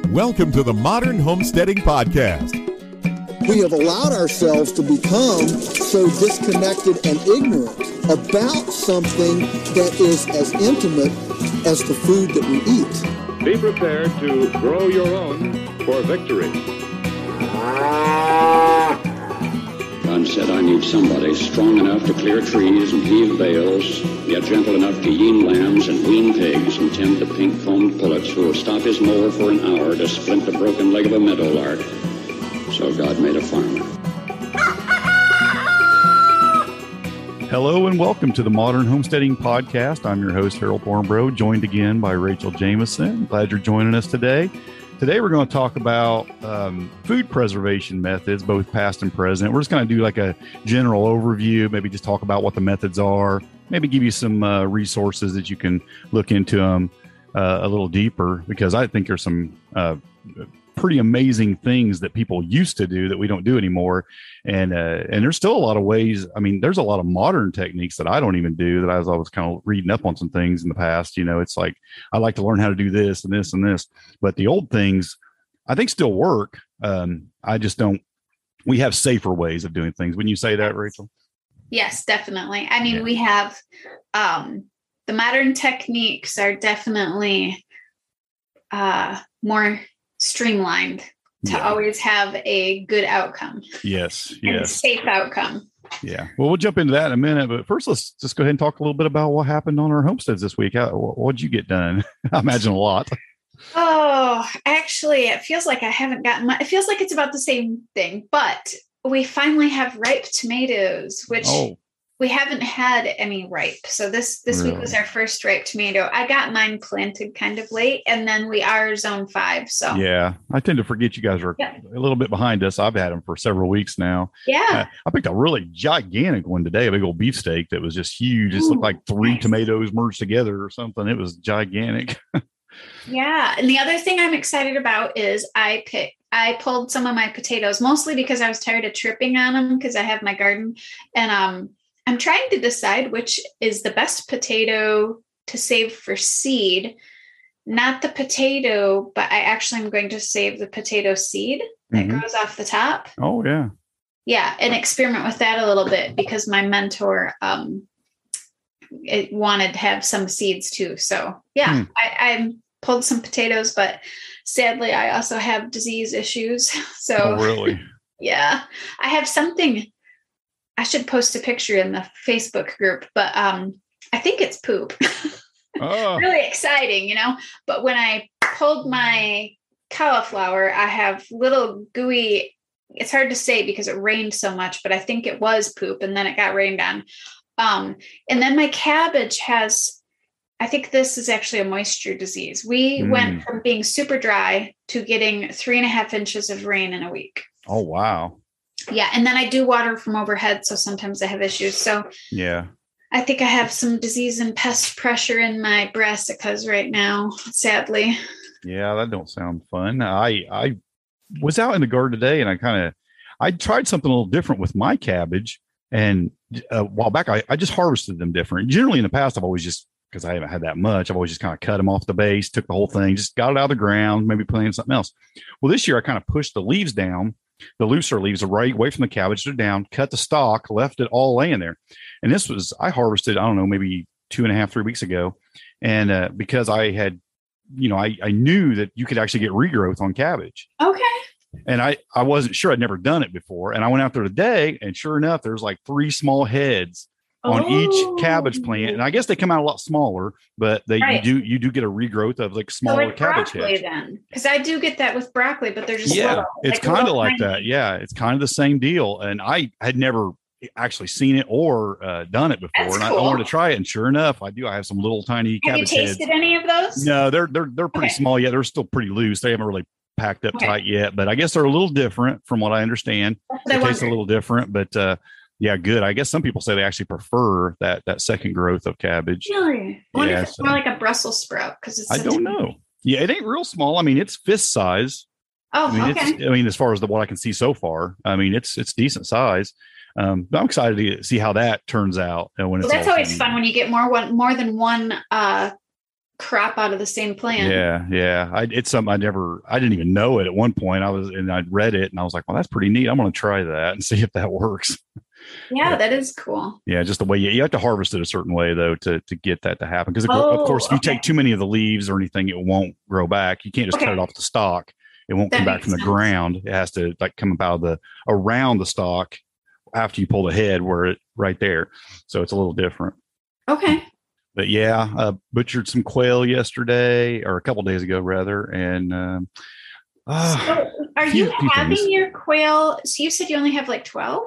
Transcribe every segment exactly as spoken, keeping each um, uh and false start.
Welcome to the Modern Homesteading Podcast. We have allowed ourselves to become so disconnected and ignorant about something that is as intimate as the food that we eat. Be prepared to grow your own for victory. God said, I need somebody strong enough to clear trees and heave bales, yet gentle enough to yean lambs and wean pigs and tend the pink-combed pullets who will stop his mower for an hour to splint the broken leg of a meadowlark. So God made a farmer. Hello and welcome to the Modern Homesteading Podcast. I'm your host, Harold Thornbrough, joined again by Rachel Jameson. Glad you're joining us today. Today, we're going to talk about um, food preservation methods, both past and present. We're just going to do like a general overview, maybe just talk about what the methods are, maybe give you some uh, resources that you can look into them uh, a little deeper, because I think there's some uh, pretty amazing things that people used to do that we don't do anymore. And uh, and there's still a lot of ways. I mean, there's a lot of modern techniques that I don't even do that I was always kind of reading up on some things in the past. You know, it's like, I like to learn how to do this and this and this, but the old things I think still work. Um, I just don't, we have safer ways of doing things. Wouldn't you say that, Rachel? Yes, definitely. I mean, Yeah. we have um, the modern techniques are definitely uh, more streamlined to Yeah. always have a good outcome. Yes. And Yes. safe outcome. Yeah. Well, we'll jump into that in a minute, but first let's just go ahead and talk a little bit about what happened on our homesteads this week. How, what'd you get done? I imagine a lot. Oh, actually, it feels like I haven't gotten much. It feels like it's about the same thing, but we finally have ripe tomatoes, which Oh, we haven't had any ripe. So this, this Really? week was our first ripe tomato. I got mine planted kind of late, and then we are zone five. So yeah. I tend to forget you guys are Yeah. a little bit behind us. I've had them for several weeks now. yeah. Uh, I picked a really gigantic one today, a big old beefsteak that was just huge. It looked Ooh, like three nice. tomatoes merged together or something. It was gigantic. Yeah. And the other thing I'm excited about is I picked, I pulled some of my potatoes, mostly because I was tired of tripping on them because I have my garden. And um, I'm trying to decide which is the best potato to save for seed. Not the potato, but I actually am going to save the potato seed that Mhm. grows off the top. Oh, yeah. Yeah. And experiment with that a little bit because my mentor um, it wanted to have some seeds too. So yeah, Hmm. I, I pulled some potatoes, but sadly I also have disease issues. So Oh, really? yeah, I have something. I should post a picture in the Facebook group, but um, I think it's poop. Oh, Really exciting, you know, but when I pulled my cauliflower, I have little gooey, it's hard to say because it rained so much, but I think it was poop and then it got rained on. Um, and then my cabbage has, I think this is actually a moisture disease. We Mm. went from being super dry to getting three and a half inches of rain in a week. oh, wow. Yeah. And then I do water from overhead. So sometimes I have issues. So Yeah. I think I have some disease and pest pressure in my brassicas right now, sadly. Yeah, that don't sound fun. I I was out in the garden today and I kind of, I tried something a little different with my cabbage. And a while back, I, I just harvested them different. Generally in the past, I've always just, because I haven't had that much, I've always just kind of cut them off the base, took the whole thing, just got it out of the ground, maybe planted something else. Well, this year I kind of pushed the leaves down, the looser leaves right away from the cabbage, they're down, cut the stalk, left it all laying there. And this was, I harvested, I don't know, maybe two and a half, three weeks ago. And uh, because I had, you know, I, I knew that you could actually get regrowth on cabbage. Okay. And I, I wasn't sure. I'd never done it before. And I went out there today and sure enough, there's like three small heads on Oh. each cabbage plant. And I guess they come out a lot smaller, but they Right. you do, you do get a regrowth of like So smaller like cabbage broccoli heads. then, because I do get that with broccoli, but they're just Yeah, little, it's like kind of little like tiny- that. Yeah, it's kind of the same deal. And I had never actually seen it or uh, done it before. That's and I, I cool. wanted to try it. And sure enough, I do. I have some little tiny Have you cabbage heads. tasted any of those? No, they're they're they're pretty Okay. small yet. They're still pretty loose. They haven't really packed up Okay. tight yet, but I guess they're a little different from what I understand. That's what They I taste a wondered. little different, but uh, yeah, good. I guess some people say they actually prefer that that second growth of cabbage. Really? I wonder Yeah, if it's so- more like a Brussels sprout because it's. I so don't tiny. know. Yeah, it ain't real small. I mean, it's fist size. Oh, I mean, okay. it's, I mean, as far as the what I can see so far, I mean, it's it's decent size. Um, but I'm excited to see how that turns out. Uh, when Well, it's that's all always said and fun done. when you get more one more than one uh, crop out of the same plant. Yeah, yeah. I, it's something I never, I didn't even know it at one point. I was, and I'd read it and I was like, well, that's pretty neat. I'm going to try that and see if that works. Yeah, but, that is cool. Yeah, just the way you, you have to harvest it a certain way though to to get that to happen. Because of, oh, of course, if you okay. take too many of the leaves or anything, it won't grow back. You can't just okay. cut it off the stalk. It won't that come back from the sense. ground. It has to like come up out of the around the stalk after you pull the head where it right there. So it's a little different. Okay. But yeah, uh, butchered some quail yesterday or a couple days ago rather. And um, uh, so are few, you few having things. your quail? So you said you only have like twelve?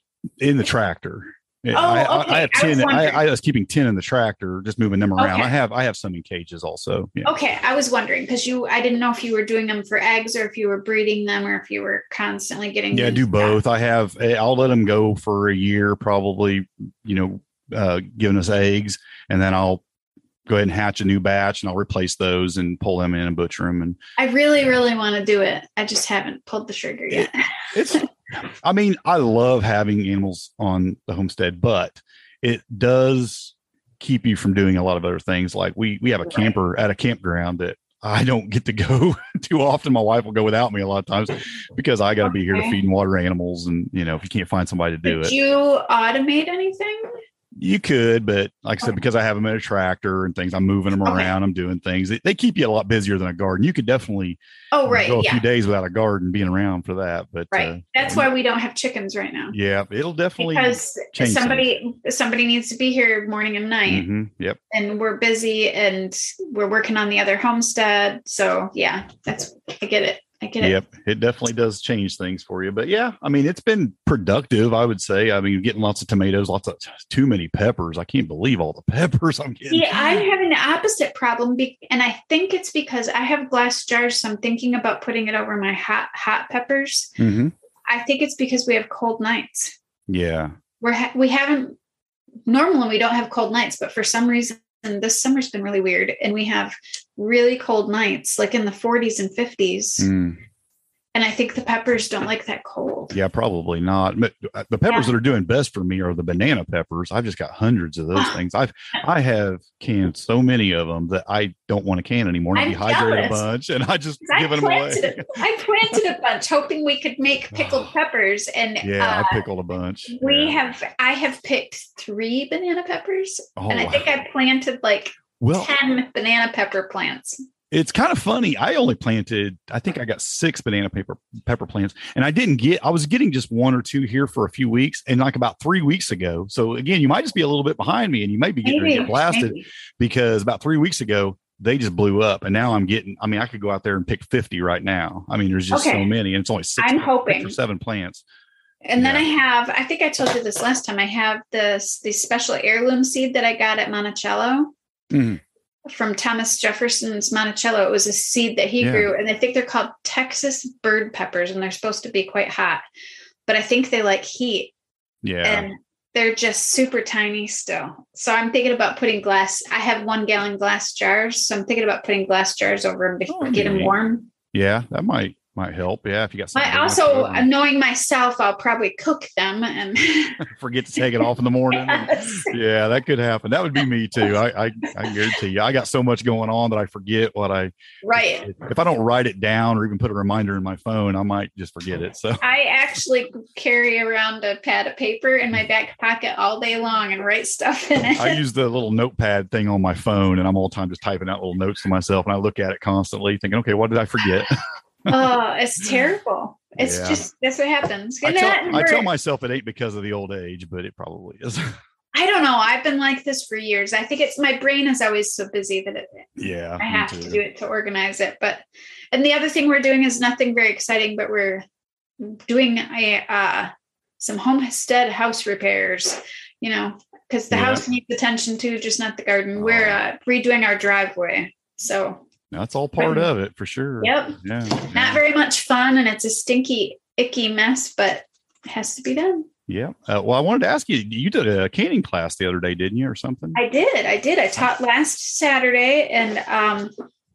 In the tractor. Yeah, Oh, I, okay. I, I have I was ten. I, wondering. I was keeping ten in the tractor, just moving them around. Okay. I have I have some in cages also. Yeah. Okay, I was wondering because you, I didn't know if you were doing them for eggs or if you were breeding them or if you were constantly getting. Yeah, I them do to both. that. I have. I'll let them go for a year, probably. You know, uh, giving us eggs, and then I'll go ahead and hatch a new batch, and I'll replace those and pull them in and butcher them. And I really, really want to do it. I just haven't pulled the trigger yet. It, it's. I mean, I love having animals on the homestead, but it does keep you from doing a lot of other things. Like we we have a camper at a campground that I don't get to go too often. My wife will go without me a lot of times because I got to be here to Okay. feed and water animals. And, you know, if you can't find somebody to do Did it, you automate anything? you could. But like I said, because I have them in a tractor and things, I'm moving them Okay. around. I'm doing things. They, they keep you a lot busier than a garden. You could definitely Oh, right. go a Yeah. few days without a garden being around for that. But Right. uh, That's why we don't have chickens right now. yeah, it'll definitely Because change somebody somebody needs to be here morning and night. Mhm, yep. And we're busy and we're working on the other homestead. So yeah, that's I get it. I get it. Yep, it definitely does change things for you. But yeah, I mean, it's been productive, I would say. I mean, getting lots of tomatoes, lots of too many peppers. I can't believe all the peppers I'm getting. Yeah, I'm having the opposite problem, be- and I think it's because I have glass jars, so I'm thinking about putting it over my hot hot peppers. hmm I think it's because we have cold nights. Yeah. We're ha- we haven't normally we don't have cold nights, but for some reason this summer's been really weird, and we have really cold nights, like in the forties and fifties. Mm. And I think the peppers don't like that cold. Yeah, probably not. But the peppers Yeah. that are doing best for me are the banana peppers. I've just got hundreds of those things. I've I have canned so many of them that I don't want to can anymore. I I'm dehydrated a jealous. bunch, and I just 'Cause I giving them away. planted, a, I planted a bunch, hoping we could make pickled peppers. And Yeah, uh, I pickled a bunch. we Yeah. have, I have picked three banana peppers, Oh, and I think I planted like well, ten banana pepper plants. it's kind of funny. I only planted, I think I got six banana pepper pepper plants, and I didn't get, I was getting just one or two here for a few weeks, and like about three weeks ago. So again, you might just be a little bit behind me, and you may be getting ready to get blasted maybe. because about three weeks ago, they just blew up. And now I'm getting, I mean, I could go out there and pick fifty right now. I mean, there's just Okay. so many, and it's only six, I'm six hoping. or seven plants. And then Yeah. I have, I think I told you this last time, I have this, the special heirloom seed that I got at Monticello. Mhm. From Thomas Jefferson's Monticello. It was a seed that he Yeah. grew, and I think they're called Texas bird peppers, and they're supposed to be quite hot, but I think they like heat, Yeah. and they're just super tiny still. So I'm thinking about putting glass. I have one gallon glass jars, so I'm thinking about putting glass jars over them to Oh, get them neat. warm. yeah. That might, might help. Yeah. If you got something. But to also, knock it knowing myself, I'll probably cook them and over. Forget to take it off in the morning. Yes. Yeah, that could happen. That would be me too. I, I, I guarantee you, I got so much going on that I forget what I, Right. if I don't write it down or even put a reminder in my phone, I might just forget it. So I actually carry around a pad of paper in my back pocket all day long and write stuff in it. I use the little notepad thing on my phone, and I'm all the time just typing out little notes to myself, and I look at it constantly thinking, okay, what did I forget? Oh, it's terrible. It's Yeah. just, that's what happens. I And tell, that- I tell myself it ain't because of the old age, but it probably is. I don't know. I've been like this for years. I think it's my brain is always so busy that it, Yeah. I me have too. to do it to organize it. But, and the other thing we're doing is nothing very exciting, but we're doing a, uh, some homestead house repairs, you know, because the Yeah. house needs attention too, just not the garden. We're Oh. uh, redoing our driveway. So, That's all part of it for sure. yep. Yeah. Not yeah. very much fun, and it's a stinky, icky mess, but it has to be done. Yeah. Uh, well, I wanted to ask you, you did a canning class the other day, didn't you, or something? I did. I did. I taught last Saturday, and um,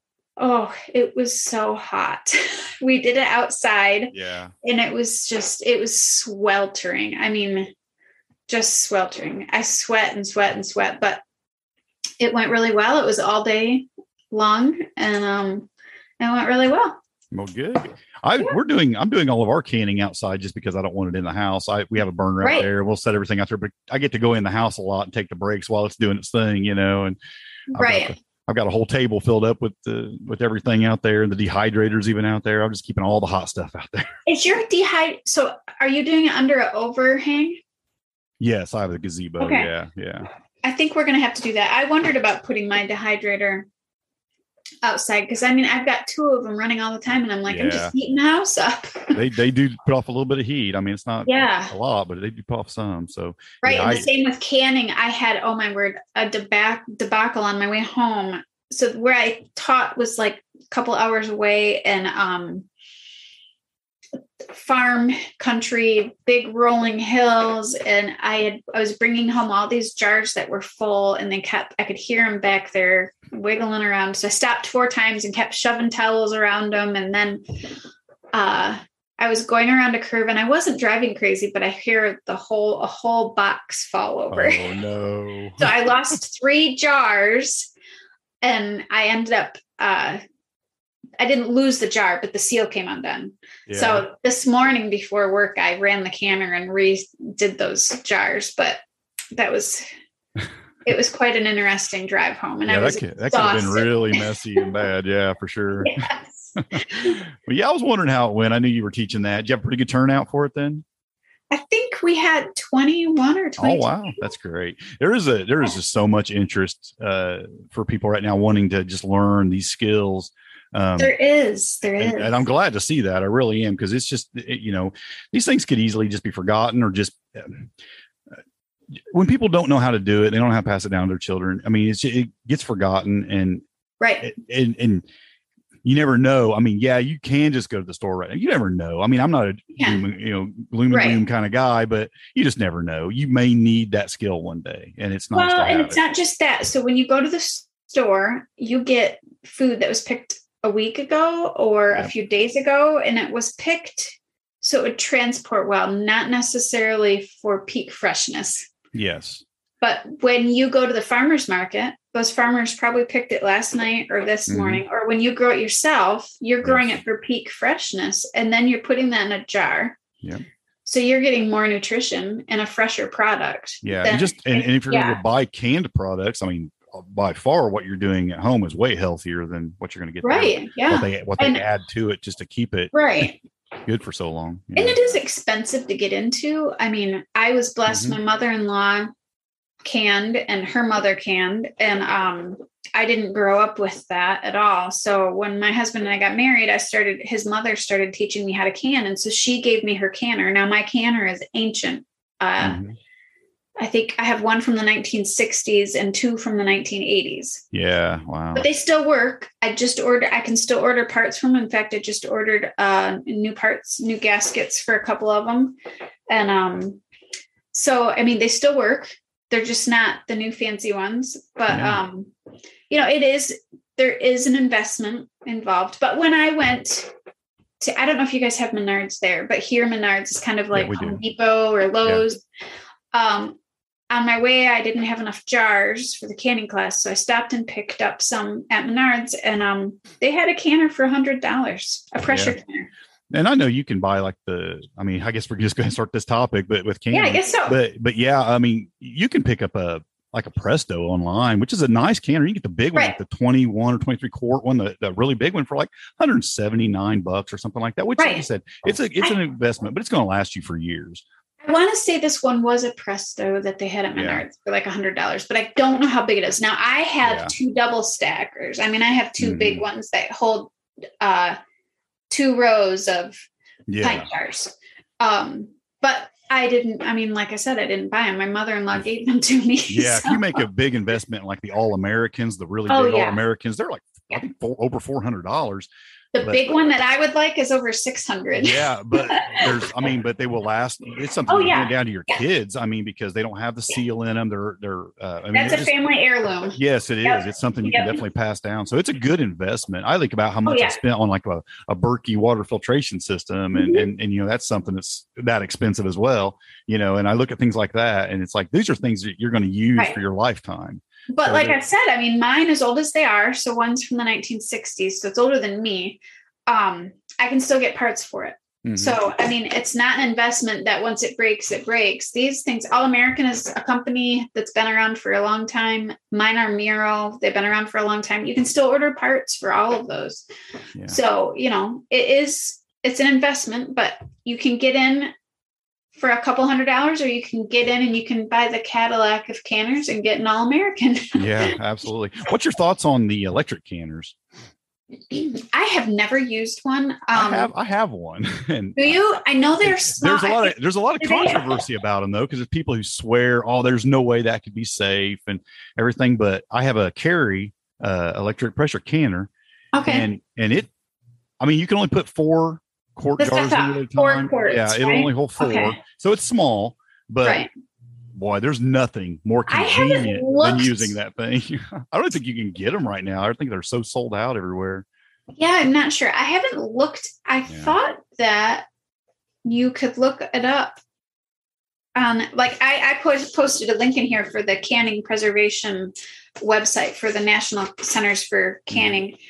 oh, it was so hot. We did it outside, Yeah. and it was just, it was sweltering. I mean, just sweltering. I sweat and sweat and sweat, but it went really well. It was all day. long, and um, it went really well. Well, good. I yeah. we're doing. I'm doing all of our canning outside just because I don't want it in the house. I we have a burner right. out there. We'll set everything out there, but I get to go in the house a lot and take the breaks while it's doing its thing, you know. And I've right. got the, I've got a whole table filled up with the with everything out there, and the dehydrator's even out there. I'm just keeping all the hot stuff out there. Is your dehydrator? So, are you doing it under an overhang? Yes, I have a gazebo. Okay. Yeah, yeah. I think we're gonna have to do that. I wondered about putting my dehydrator outside because I mean I've got two of them running all the time, and I'm like, yeah. I'm just heating the house up. they they do put off a little bit of heat. I mean, it's not yeah. a lot, but they do put off some. So right, yeah, and I, the same with canning. I had oh my word a debac- debacle on my way home. So where I taught was like a couple hours away, and um. farm country, big rolling hills, and I had I was bringing home all these jars that were full, and they kept I could hear them back there wiggling around. So I stopped four times and kept shoving towels around them, and then uh I was going around a curve, and I wasn't driving crazy, but I hear the whole a whole box fall over. Oh no. So I lost three jars, and I ended up uh I didn't lose the jar, but the seal came undone. Yeah. So this morning before work, I ran the canner and redid those jars, but that was, it was quite an interesting drive home. And yeah, I was that could, that could have been really messy and bad. Yeah, for sure. Yes. But yeah, I was wondering how it went. I knew you were teaching that. Did you have a pretty good turnout for it then? I think we had twenty-one or twenty-two. Oh, wow. That's great. There is a, there is just so much interest uh, for people right now wanting to just learn these skills. Um, there is, there is. And, and I'm glad to see that. I really am. Cause it's just, it, you know, these things could easily just be forgotten or just, um, when people don't know how to do it, they don't know how to pass it down to their children. I mean, it's, it gets forgotten and, right. And, and you never know. I mean, yeah, you can just go to the store right now. You never know. I mean, I'm not a, yeah. gloom, you know, gloom right. and gloom kind of guy, but you just never know. You may need that skill one day, and it's nice well, to have and it's it. not just that. So when you go to the store, you get food that was picked a week ago or yeah. a few days ago, and it was picked so it would transport well, not necessarily for peak freshness. Yes. But when you go to the farmer's market, those farmers probably picked it last night or this mm-hmm. morning, or when you grow it yourself, you're growing yes. it for peak freshness, and then you're putting that in a jar. Yeah. So you're getting more nutrition and a fresher product. Yeah. Than, and just and, and if you're yeah. going to buy canned products, I mean, by far what you're doing at home is way healthier than what you're going to get right there. Yeah, what they what they and, add to it just to keep it right good for so long. And know? It is expensive to get into. I mean, I was blessed. Mm-hmm. My mother-in-law canned and her mother canned, and um I didn't grow up with that at all. So when my husband and I got married, I started his mother started teaching me how to can, and so she gave me her canner. Now my canner is ancient. uh mm-hmm. I think I have one from the nineteen sixties and two from the nineteen eighties. Yeah. Wow. But they still work. I just ordered, I can still order parts from them. In fact, I just ordered uh, new parts, new gaskets for a couple of them. And um, so, I mean, they still work. They're just not the new fancy ones. But, yeah. um, you know, it is, there is an investment involved. But when I went to, I don't know if you guys have Menards there, but here Menards is kind of like yeah, Home Depot or Lowe's. Yeah. Um, On my way, I didn't have enough jars for the canning class, so I stopped and picked up some at Menards, and um, they had a canner for a hundred dollars, a pressure yeah. canner. And I know you can buy like the, I mean, I guess we're just going to start this topic, but with canning. Yeah, I guess so. But, but yeah, I mean, you can pick up a, like a Presto online, which is a nice canner. You get the big one, right. like the twenty-one or twenty-three quart one, the, the really big one for like one hundred seventy-nine bucks or something like that, which right. like you said, it's a, it's I, an investment, but it's going to last you for years. I want to say this one was a Presto that they had at Menards yeah. for like a hundred dollars, but I don't know how big it is. Now I have yeah. two double stackers. I mean, I have two mm-hmm. big ones that hold uh, two rows of yeah. pint jars. Um, but I didn't, I mean, like I said, I didn't buy them. My mother-in-law gave them to me. Yeah. So. If you make a big investment in like the All-Americans, the really oh, big yeah. All-Americans, they're like, yeah. I think four, over four hundred dollars. The But- big one that I would like is over six hundred. Yeah, but there's, I mean, but they will last. It's something Oh, you yeah. hand down to your Yeah. kids. I mean, because they don't have the seal in them. They're, they're, uh, I mean, That's they're a just- family heirloom. yes, it is. Yep. It's something you Yep. can definitely pass down. So it's a good investment. I think about how much Oh, yeah. I spent on like a, a Berkey water filtration system. And, Mhm. and, and, you know, that's something that's that expensive as well, you know, and I look at things like that and it's like, these are things that you're going to use Right. for your lifetime. But So like they're- I said, I mean, mine as old as they are. So one's from the nineteen sixties. So it's older than me. Um, I can still get parts for it. Mhm. So, I mean, it's not an investment that once it breaks, it breaks. These things, All American is a company that's been around for a long time. Mine are Miro. They've been around for a long time. You can still order parts for all of those. Yeah. So, you know, it is, it's an investment, but you can get in for a couple hundred dollars, or you can get in and you can buy the Cadillac of canners and get an All American. Yeah, absolutely. What's your thoughts on the electric canners? I have never used one. Um, I have, I have one. And do you? I know they're small. there's a lot of there's a lot of Do they- controversy about them though, because there's people who swear, oh, there's no way that could be safe and everything. But I have a Carry uh, electric pressure canner, Okay. and and it, I mean, you can only put four quart That's what I jars in thought. it at a Four time. quarts, yeah, it'll right? only hold four, Okay. so it's small. But Right. boy, there's nothing more I haven't convenient than looked- using that thing. I don't think you can get them right now. I think they're so sold out everywhere. Yeah, I'm not sure. I haven't looked. I thought that you could look it up on, like, I, I post, posted a link in here for the canning preservation website for the National Centers for Canning.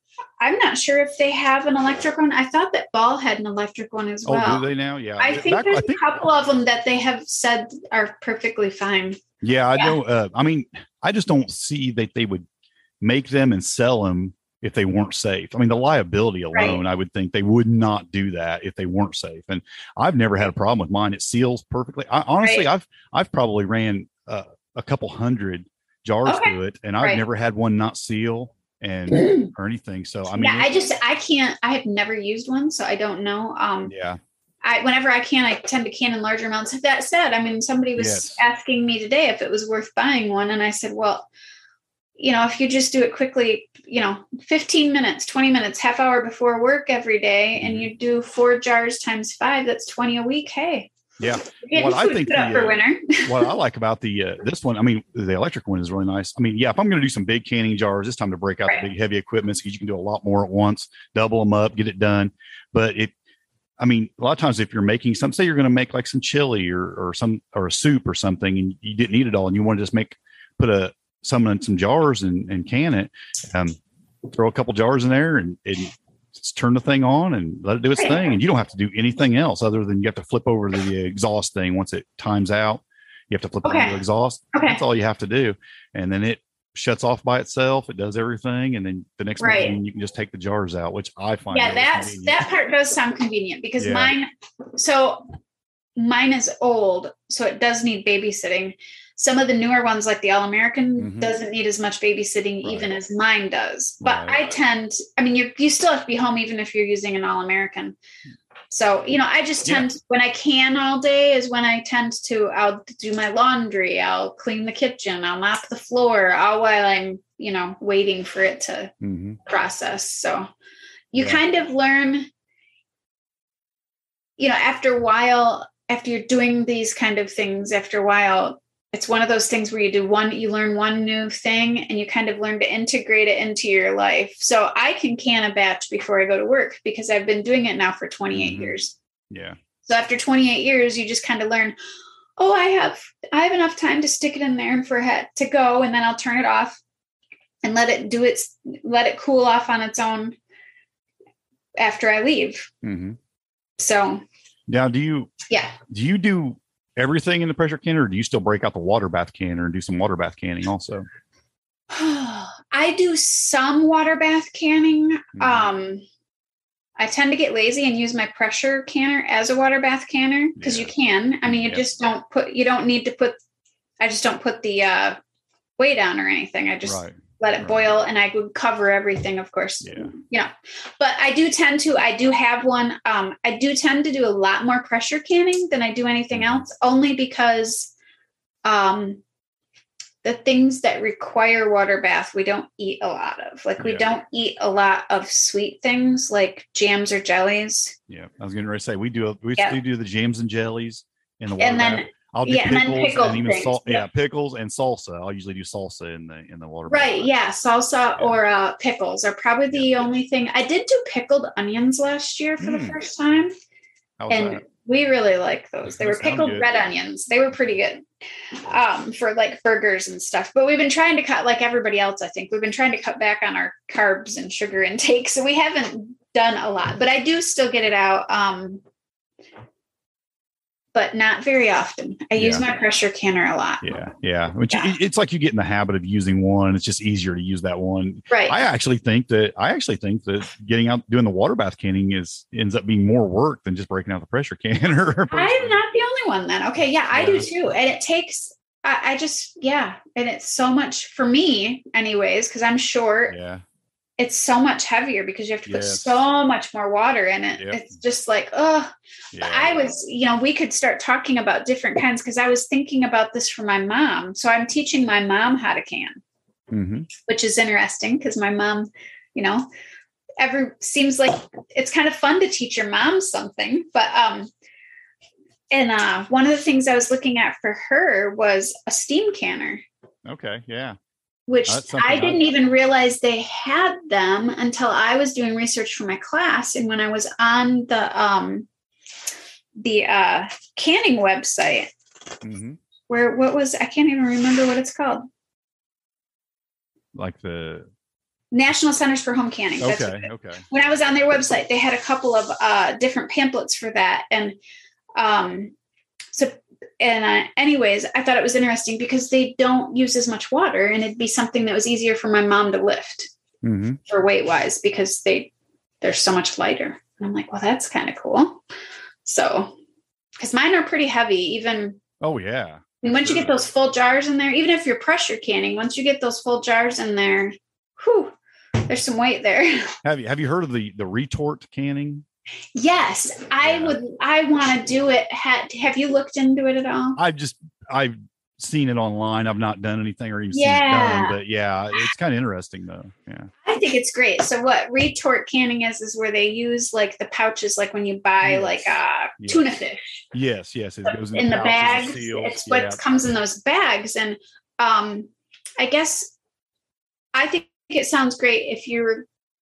I'm not sure if they have an electric one. I thought that Ball had an electric one as well. Oh, do they now? Yeah, I think Back- there's I think a couple of them that they have said are perfectly fine. Yeah, I Yeah. don't. Uh, I mean, I just don't see that they would make them and sell them if they weren't safe. I mean, the liability alone, I would think they would not do that if they weren't safe. And I've never had a problem with mine. It seals perfectly. I, honestly, Right. I've I've probably ran uh, a couple hundred jars Okay. to it, and I've Right. never had one not seal and or anything. So I mean, yeah, I it- just I can't. I have never used one, so I don't know. Um, yeah, I whenever I can, I tend to can in larger amounts. That said, I mean, somebody was Yes. asking me today if it was worth buying one, and I said, well, you know, if you just do it quickly, you know, fifteen minutes, twenty minutes, half hour before work every day, and Mhm. you do four jars times five, that's twenty a week. Hey, yeah. you're getting What I food think put up the, for uh, winter. What I like about the uh, this one, I mean, the electric one is really nice. I mean, yeah, if I'm going to do some big canning jars, it's time to break out Right. the big heavy equipment because you can do a lot more at once, double them up, get it done. But it, I mean, a lot of times if you're making some, say you're going to make like some chili or or some or a soup or something, and you didn't eat it all, and you want to just make put a some in some jars and, and can it, um, throw a couple jars in there and, and just turn the thing on and let it do its Right. thing. And you don't have to do anything else other than you have to flip over the exhaust thing. Once it times out, you have to flip Okay. over the exhaust. Okay. That's all you have to do. And then it shuts off by itself. It does everything. And then the next Right. morning you can just take the jars out, which I find. Yeah, really that's convenient. that part does sound convenient because Yeah. mine. So mine is old, so it does need babysitting. Some of the newer ones, like the All American, Mhm. doesn't need as much babysitting, Right. even as mine does. But Right. I tend, I mean, you you still have to be home even if you're using an All American. So you know, I just tend to, when I can all day is when I tend to. I'll do my laundry, I'll clean the kitchen, I'll mop the floor, all while I'm you know waiting for it to Mhm. process. So you Yeah. kind of learn, you know, after a while, after you're doing these kind of things, after a while, it's one of those things where you do one, you learn one new thing and you kind of learn to integrate it into your life. So I can can a batch before I go to work because I've been doing it now for twenty-eight Mhm. years. Yeah. So after twenty-eight years, you just kind of learn, oh, I have, I have enough time to stick it in there and for it to go. And then I'll turn it off and let it do its, let it cool off on its own after I leave. hmm So Now, do you, yeah. do you do everything in the pressure canner, or do you still break out the water bath canner and do some water bath canning also? I do some water bath canning. Mhm. Um, I tend to get lazy and use my pressure canner as a water bath canner because Yeah. you can. I mean, you Yeah. just don't put, you don't need to put, I just don't put the uh, weight on or anything. I just Right. let it right. boil and I would cover everything, of course. Yeah. You know, but I do tend to, I do have one. Um, I do tend to do a lot more pressure canning than I do anything Mhm. else, only because um, the things that require water bath, we don't eat a lot of. Like we Yeah. don't eat a lot of sweet things like jams or jellies. Yeah, I was going to say we do we Yeah. do do the jams and jellies in the water And then bath. I'll do yeah, and then pickles and, pickled even things, salt. yeah. Yeah, pickles and salsa. I'll usually do salsa in the in the water bath. Right. Yeah. Salsa Yeah. or uh, pickles are probably the only thing. I did do pickled onions last year for the Mm. first time. How was And that? we really like those. They Those were sound pickled good. red onions. They were pretty good um, for like burgers and stuff. But we've been trying to cut, like everybody else, I think, we've been trying to cut back on our carbs and sugar intake. So we haven't done a lot, but I do still get it out. Um, but not very often. I use Yeah. my pressure canner a lot. Yeah, yeah. Which Yeah. it's like you get in the habit of using one. It's just easier to use that one. Right. I actually think that I actually think that getting out doing the water bath canning is ends up being more work than just breaking out the pressure canner. I'm not the only one then. Okay. Yeah, I Yeah. do too. And it takes, I, I just, yeah. And it's so much for me anyways, because I'm short. Yeah, It's so much heavier because you have to put Yes. so much more water in it. Yep. It's just like, oh, yeah. but I was, you know, we could start talking about different kinds because I was thinking about this for my mom. So I'm teaching my mom how to can, Mm-hmm. which is interesting because my mom, you know, every seems like it's kind of fun to teach your mom something. But um, and uh, one of the things I was looking at for her was a steam canner, Okay, yeah. which That's something I I- didn't even realize they had them until I was doing research for my class. And when I was on the um, the uh, canning website, Mm-hmm. where what was I can't even remember what it's called. Like the National Centers for Home Canning. That's what okay, it- okay. When I was on their website, they had a couple of uh, different pamphlets for that, and um, so and uh, anyways, I thought it was interesting because they don't use as much water, and it'd be something that was easier for my mom to lift Mm-hmm. for weight wise because they they're so much lighter. And I'm like, well, that's kind of cool. So, because mine are pretty heavy, even. Oh yeah. I mean, once you Sure. get those full jars in there, even if you're pressure canning, once you get those full jars in there, whew, there's some weight there. Have you have you heard of the the retort canning? Yes, I Yeah. would. I want to do it. Ha- have you looked into it at all? I've just I've seen it online. I've not done anything or even seen it Yeah. done, but yeah, it's kind of interesting though. Yeah. I think it's great. So what retort canning is is where they use like the pouches, like when you buy Yes. like uh, Yes. tuna fish. Yes, yes. It goes In the pouches and bags, seals. it's what Yeah. comes in those bags. And um, I guess I think it sounds great if you're,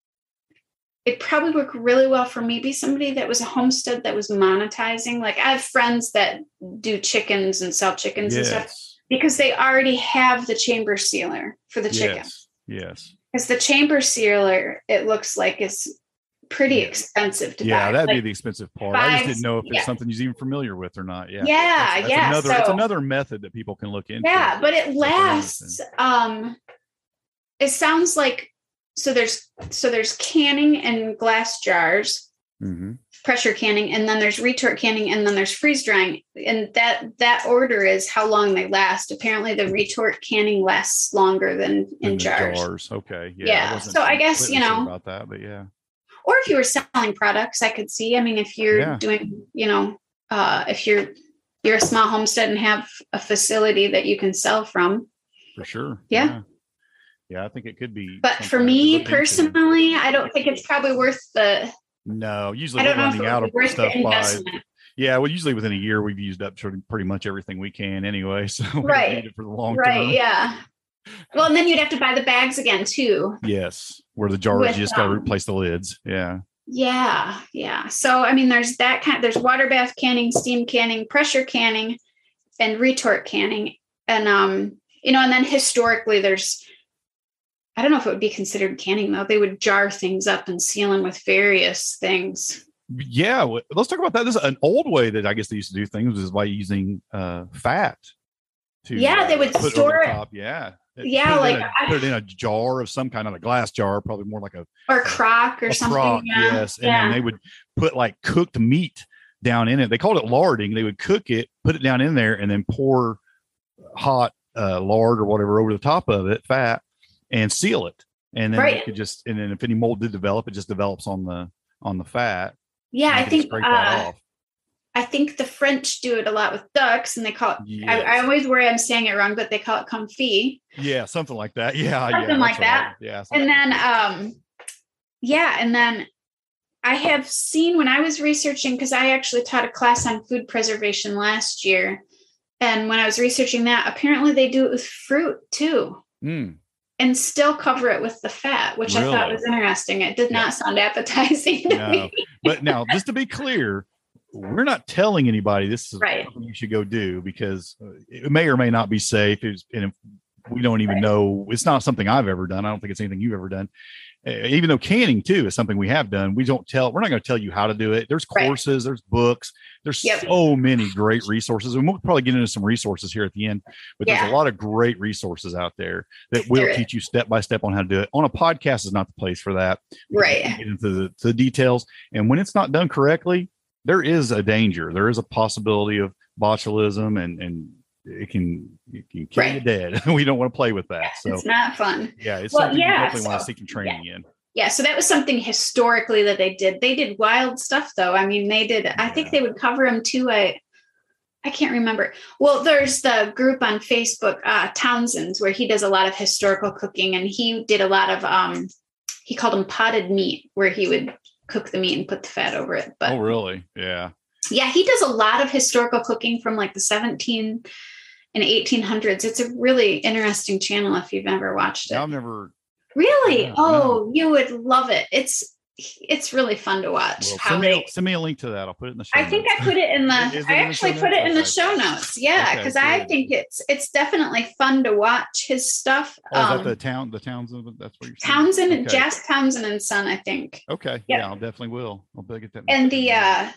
it probably work really well for maybe somebody that was a homestead that was monetizing. Like I have friends that do chickens and sell chickens and stuff Yes. because they already have the chamber sealer for the chicken. Yes. Yes. Because the chamber sealer, it looks like is pretty expensive to Yeah, buy. that'd Like, be the expensive part. I just five- didn't know if it's yeah. something you're even familiar with or not. Yeah. Yeah, That's- that's yeah, Another, it's so- another method that people can look into. yeah, but it That's lasts. Um, it sounds like so. There's so there's canning in glass jars, Mm-hmm. pressure canning, and then there's retort canning, and then there's freeze drying. And that that order is how long they last. Apparently, the retort canning lasts longer than in jars. jars. Okay. Yeah. Yeah, wasn't so I guess, completely you sure know, about that, but yeah. Or if you were selling products, I could see. I mean, if you're Yeah. doing, you know, uh, if you're you're a small homestead and have a facility that you can sell from. For sure. Yeah. Yeah, Yeah, I think it could be. But something for to me look into. personally, I don't think it's probably worth the. No, usually I we're don't know if running it out would of be worth stuff the by. investment. Yeah, well, usually within a year we've used up pretty, pretty much everything we can anyway. So we don't Right. need it for the long Right? term. Yeah. Well, and then you'd have to buy the bags again too. Yes, where the jars With, you just got to um, replace the lids. Yeah. Yeah, yeah. So I mean, there's that kind. There's water bath canning, steam canning, pressure canning, and retort canning, and um, you know, and then historically, there's. I don't know if it would be considered canning though. They would jar things up and seal them with various things. Yeah, well, let's talk about that. This is an old way that I guess they used to do things is by using uh, fat. To, Yeah, they would put store over it- the top. Yeah. It- Yeah, put it in like a, I- put it in a jar of some kind of a glass jar, probably more like a, Or crock or a something. crock. yeah. Yes, and yeah. then they would put like cooked meat down in it. They called it larding. They would cook it, put it down in there, and then pour hot uh, lard or whatever over the top of it, fat, and seal it. And then Right. you could just, and then if any mold did develop, it just develops on the on the fat. Yeah, and I you can think scrape that uh, off. I think the French do it a lot with ducks, and they call it, Yes. I, I always worry I'm saying it wrong, but they call it confit. Yeah, something like that. Yeah, Something yeah, like that's right. that. Yeah, And something then, like that. um, yeah, and then I have seen when I was researching, because I actually taught a class on food preservation last year. And when I was researching that, apparently they do it with fruit too. Mm. And still cover it with the fat, which Really? I thought was interesting. It did Yeah. not sound appetizing to No. me. But now, just to be clear, we're not telling anybody this is Right. something you should go do, because uh, it may or may not be safe. It's, and if we don't even Right. know, it's not something I've ever done. I don't think it's anything you've ever done. Uh, even though canning too is something we have done, we don't tell, we're not going to tell you how to do it. There's Right. courses, there's books, there's Yep. so many great resources. And we'll probably get into some resources here at the end, but Yeah. there's a lot of great resources out there that will There is. teach you step by step on how to do it. On a podcast is not the place for that. We Right. can get into the, to the details. And when it's not done correctly, there is a danger. There is a possibility of botulism, and, and it can, it can kill you Right. dead. We don't want to play with that. So It's not fun. yeah, it's Well, something you yeah, definitely want to so- seek some training in. Yeah, so that was something historically that they did. They did wild stuff, though. I mean, they did. I think Yeah. they would cover them too. I, I can't remember. Well, there's the group on Facebook, uh, Townsend's, where he does a lot of historical cooking, and he did a lot of. Um, he called them potted meat, where he would cook the meat and put the fat over it. But Oh, really? Yeah. yeah, he does a lot of historical cooking from like the seventeen and eighteen hundreds. It's a really interesting channel if you've ever watched it. I've never. Really? Yeah, Oh, you would love it. It's it's really fun to watch. Well, how send, me, they, a- send me a link to that. I'll put it in the show I think notes. I put it in the. Is it in I the actually show put it in the notes? show notes. Yeah, Okay, because I good. think it's it's definitely fun to watch his stuff. Oh, is Um, that the town, the Townsend? That's what you're saying? Townsend and Okay. Jas Townsend and Son, I think. Okay. Yeah. Yeah, I'll definitely will. I'll get that. And the uh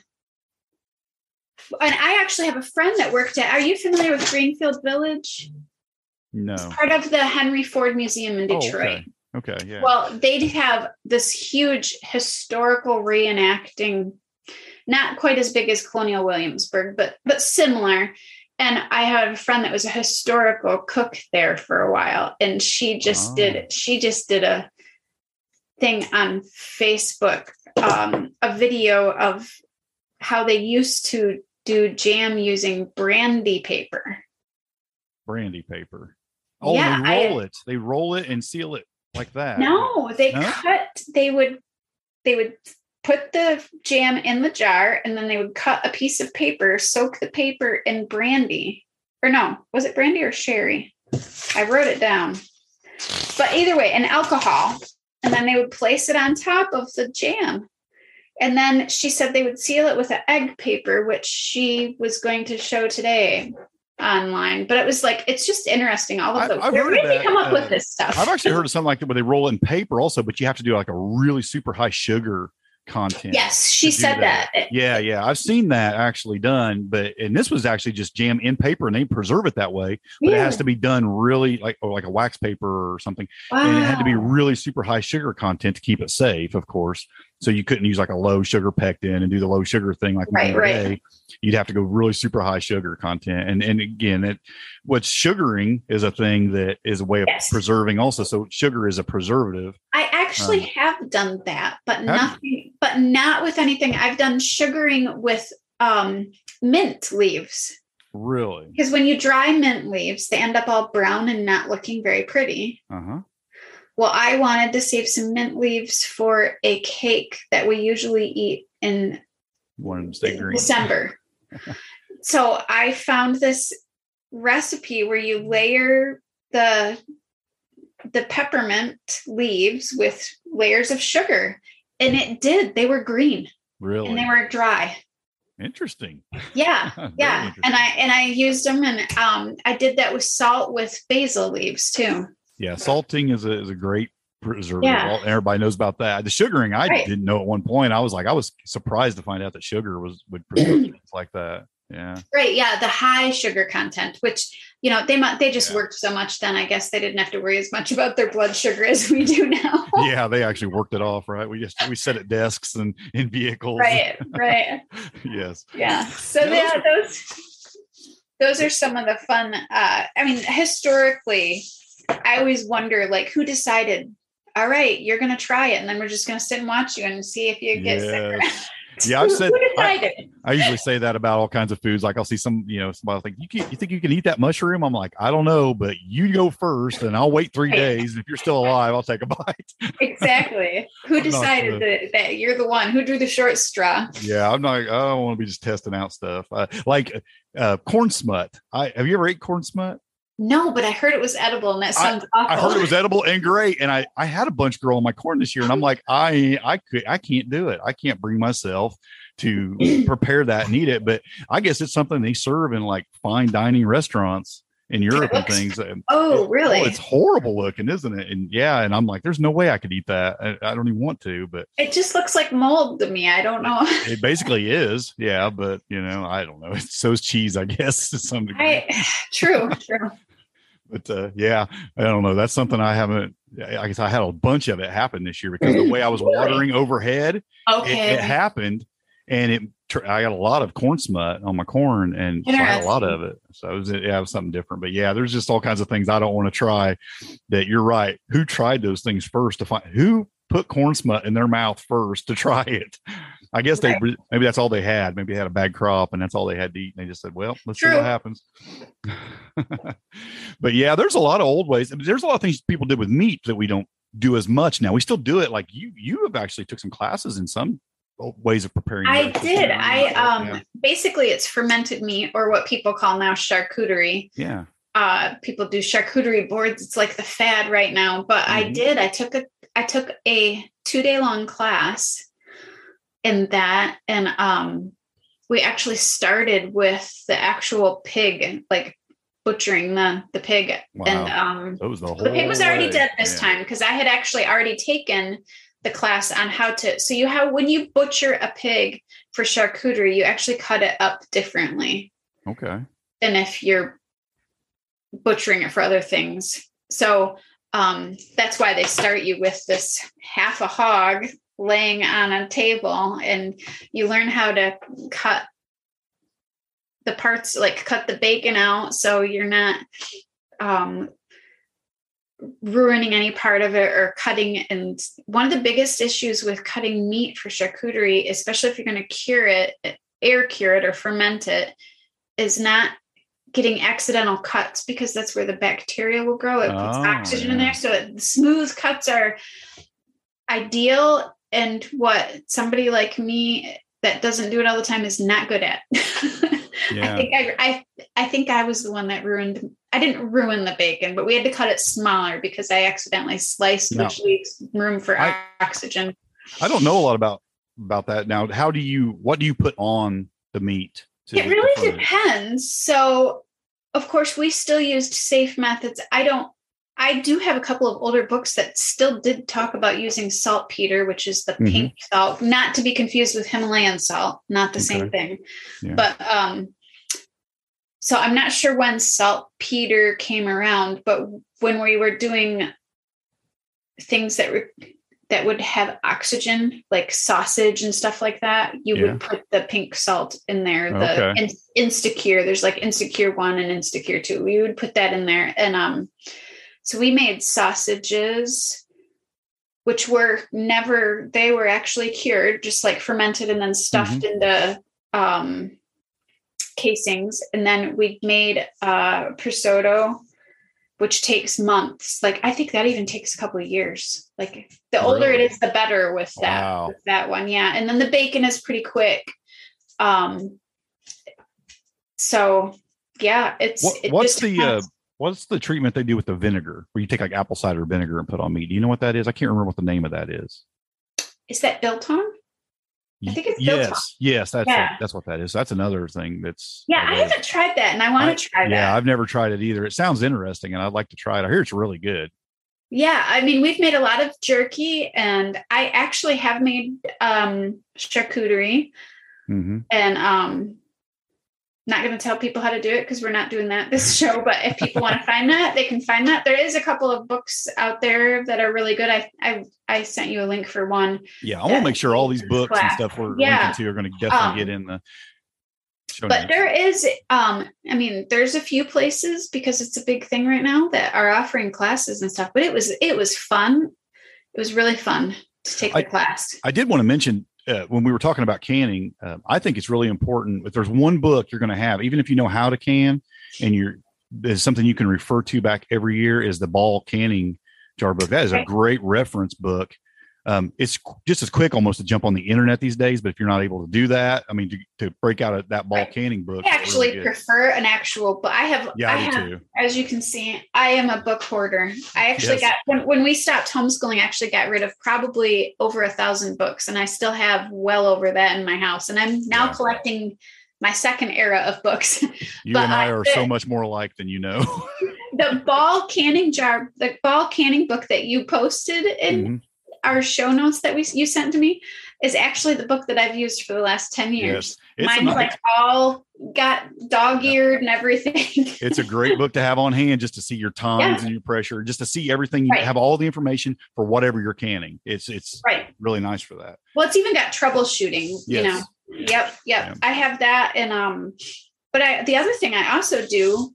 and I actually have a friend that worked at. Are you familiar with Greenfield Village? no. Part of the Henry Ford Museum in Oh, Detroit. okay. Okay. Yeah. Well, they have this huge historical reenacting, not quite as big as Colonial Williamsburg, but but similar. And I had a friend that was a historical cook there for a while, and she just Oh. did she just did a thing on Facebook, um, a video of how they used to do jam using brandy paper. Brandy paper. Oh, Yeah, they I- roll it. They roll it and seal it like that. No, they No? cut, they would, they would put the jam in the jar, and then they would cut a piece of paper, soak the paper in brandy. Or no, was it brandy or sherry? I wrote it down. But either way, and alcohol. And then they would place it on top of the jam. And then she said they would seal it with an egg paper, which she was going to show today online. But it was like, it's just interesting. All of I- those. I've Where heard did of they that, come up uh, with this stuff? I've actually heard of something like that where they roll it in paper also, but you have to do like a really super high sugar content. Yes, she to do said that. It- Yeah, yeah. I've seen that actually done, but and this was actually just jam in paper and they preserve it that way. But it has to be done really like or like a wax paper or something. Wow. And it had to be really super high sugar content to keep it safe, of course. So you couldn't use like a low sugar pectin and do the low sugar thing like we Right, do right. today. You'd have to go really super high sugar content. And and again, it what's sugaring is a thing that is a way of Yes. preserving also. So sugar is a preservative. I actually Um, have done that, but Have nothing, but not with anything. I've done sugaring with um, mint leaves, Really. because when you dry mint leaves, they end up all brown and not looking very pretty. Uh-huh. Well, I wanted to save some mint leaves for a cake that we usually eat in Wanted to stay green. December. So I found this recipe where you layer the the peppermint leaves with layers of sugar, and it did. They were green Really. and they were dry. Interesting. Yeah, Very yeah. interesting. And I and I used them, and um, I did that with salt with basil leaves too. Yeah, salting is a is a great preservative. Yeah. All- Everybody knows about that. The sugaring, I Right. didn't know at one point. I was like, I was surprised to find out that sugar was would preserve things like that. Yeah. Right. Yeah. The high sugar content, which, you know, they mu- they just Yeah. worked so much then. I guess they didn't have to worry as much about their blood sugar as we do now. Yeah, they actually worked it off, right? We just we sit at desks and in vehicles. Right. Right. Yes. Yeah. So Yeah, yeah, those those are some of the fun. Uh, I mean, historically, I always wonder, like, who decided? All right, you're going to try it, and then we're just going to sit and watch you and see if you get sick. Yes. Yeah, I've said, Who decided? I, I usually say that about all kinds of foods. Like I'll see some, you know, somebody think, you can, you think you can eat that mushroom? I'm like, I don't know, but you go first and I'll wait three Right. days. If you're still alive, I'll take a bite. Exactly. Who I'm not decided sure. that, that you're the one who drew the short straw? Yeah, I'm not, I don't want to be just testing out stuff. Uh, like uh, corn smut. I Have you ever ate corn smut? No, but I heard it was edible, and that sounds awful. I heard it was edible and great. And I, I had a bunch girl on my corn this year, and I'm like, I, I could, I can't do it. I can't bring myself to prepare that and eat it. But I guess it's something they serve in like fine dining restaurants in Europe and things. Oh, It- really? oh, it's horrible looking, isn't it? And yeah, and I'm like, there's no way I could eat that. I, I don't even want to, but It just looks like mold to me. I don't know. it basically is. Yeah, but you know, I don't know. It's so's cheese, I guess, to some degree. I, true, true. But uh, yeah, I don't know. That's something I haven't. I guess I had a bunch of it happen this year because the way I was Really? watering overhead, Okay. it, it happened, and it. I got a lot of corn smut on my corn, and so I had a lot of it. So it was, yeah, it was something different. But yeah, there's just all kinds of things I don't want to try. That you're right. Who tried those things first to find? Who put corn smut in their mouth first to try it? I guess they Right. maybe that's all they had. Maybe they had a bad crop, and that's all they had to eat. And they just said, "Well, let's see True. what happens." But yeah, there's a lot of old ways. There's a lot of things people did with meat that we don't do as much now. We still do it. Like you, you have actually took some classes in some ways of preparing. I meat. did. I um yeah. basically it's fermented meat, or what people call now charcuterie. yeah. Uh people do charcuterie boards. It's like the fad right now. But I Mhm. did. I took a I took a two-day long class in that, and um we actually started with the actual pig, like butchering the the pig. Wow. And um That was the whole. the pig was already way. dead this Yeah. time, because I had actually already taken the class on how to. So you have, when you butcher a pig for charcuterie, you actually cut it up differently Okay. than if you're butchering it for other things. So um, that's why they start you with this half a hog laying on a table, and you learn how to cut the parts, like cut the bacon out, so you're not um, ruining any part of it or cutting. And one of the biggest issues with cutting meat for charcuterie, especially if you're going to cure it, air cure it or ferment it, is not getting accidental cuts, because that's where the bacteria will grow. It puts Oh, oxygen in yeah. there. So it, smooth cuts are ideal. And what somebody like me that doesn't do it all the time is not good at. Yeah. I think I, I I think I was the one that ruined. I didn't ruin the bacon, but we had to cut it smaller because I accidentally sliced, No. which leaves room for I- oxygen. I don't know a lot about about that now. How do you? What do you put on the meat? to- It to really ferment it? depends. So, of course, we still used safe methods. I don't. I do have a couple of older books that still did talk about using saltpeter, which is the Mhm. pink salt, not to be confused with Himalayan salt, not the same Okay. thing. Yeah. But um, so I'm not sure when saltpeter came around, but when we were doing things that were that would have oxygen, like sausage and stuff like that, you Yeah. would put the pink salt in there. The Okay. in, Instacure, there's like Instacure one and Instacure two. We would put that in there, and um, so we made sausages, which were never. They were actually cured, just like fermented and then stuffed into um casings. And then we made uh prosciutto, which takes months. Like I think that even takes a couple of years. Like the older Really? it is, the better with that Wow. with that one. Yeah. And then the bacon is pretty quick. Um so yeah, it's What, it what's just the uh, depends. what's the treatment they do with the vinegar, where you take like apple cider vinegar and put on meat? Do you know what that is? I can't remember what the name of that is. Is that biltong? I think it's biltong. yes, yes, that's Yeah. that's what that is. That's another thing. That's Yeah, I love. haven't tried that, and I want I- to try Yeah, that. I've never tried it either. It sounds interesting, and I'd like to try it. I hear it's really good. Yeah, I mean, we've made a lot of jerky, and I actually have made um, charcuterie, hmm and um, not going to tell people how to do it because we're not doing that this show. But if people want to find that, they can find that. There is a couple of books out there that are really good. I I, I sent you a link for one. Yeah, I want to make sure all these books and Class. stuff we're Yeah. linking to are going to definitely Um, get in the show But notes. there is, um, I mean, there's a few places, because it's a big thing right now, that are offering classes and stuff. But it was it was fun. It was really fun to take I- the class. I did want to mention uh, when we were talking about canning, uh, I think it's really important. If there's one book you're going to have, even if you know how to can, and you're there's something you can refer to back every year, is the Ball canning jar book. That is a great reference book. Um, it's just as quick almost to jump on the internet these days, but if you're not able to do that, I mean, to, to break out a, that Ball canning book. I actually really prefer an actual book. I have, yeah, I, I do have, too. As you can see, I am a book hoarder. I actually Yes. got, when, when we stopped homeschooling, I actually got rid of probably over a thousand books, and I still have well over that in my house. And I'm now Yeah. collecting my second era of books. You But and I I- are so much more alike than you know. The Ball canning jar, the Ball canning book that you posted in Mhm. our show notes that we you sent to me is actually the book that I've used for the last ten years. Yes. It's a Mine's nice- like all got dog-eared and everything. It's a great book to have on hand just to see your times Yeah. and your pressure, just to see everything. You Right. have all the information for whatever you're canning. It's it's Right. really nice for that. Well, it's even got troubleshooting, you Yes. know. Yep, yep. Yeah. I have that. And um, but I the other thing I also do,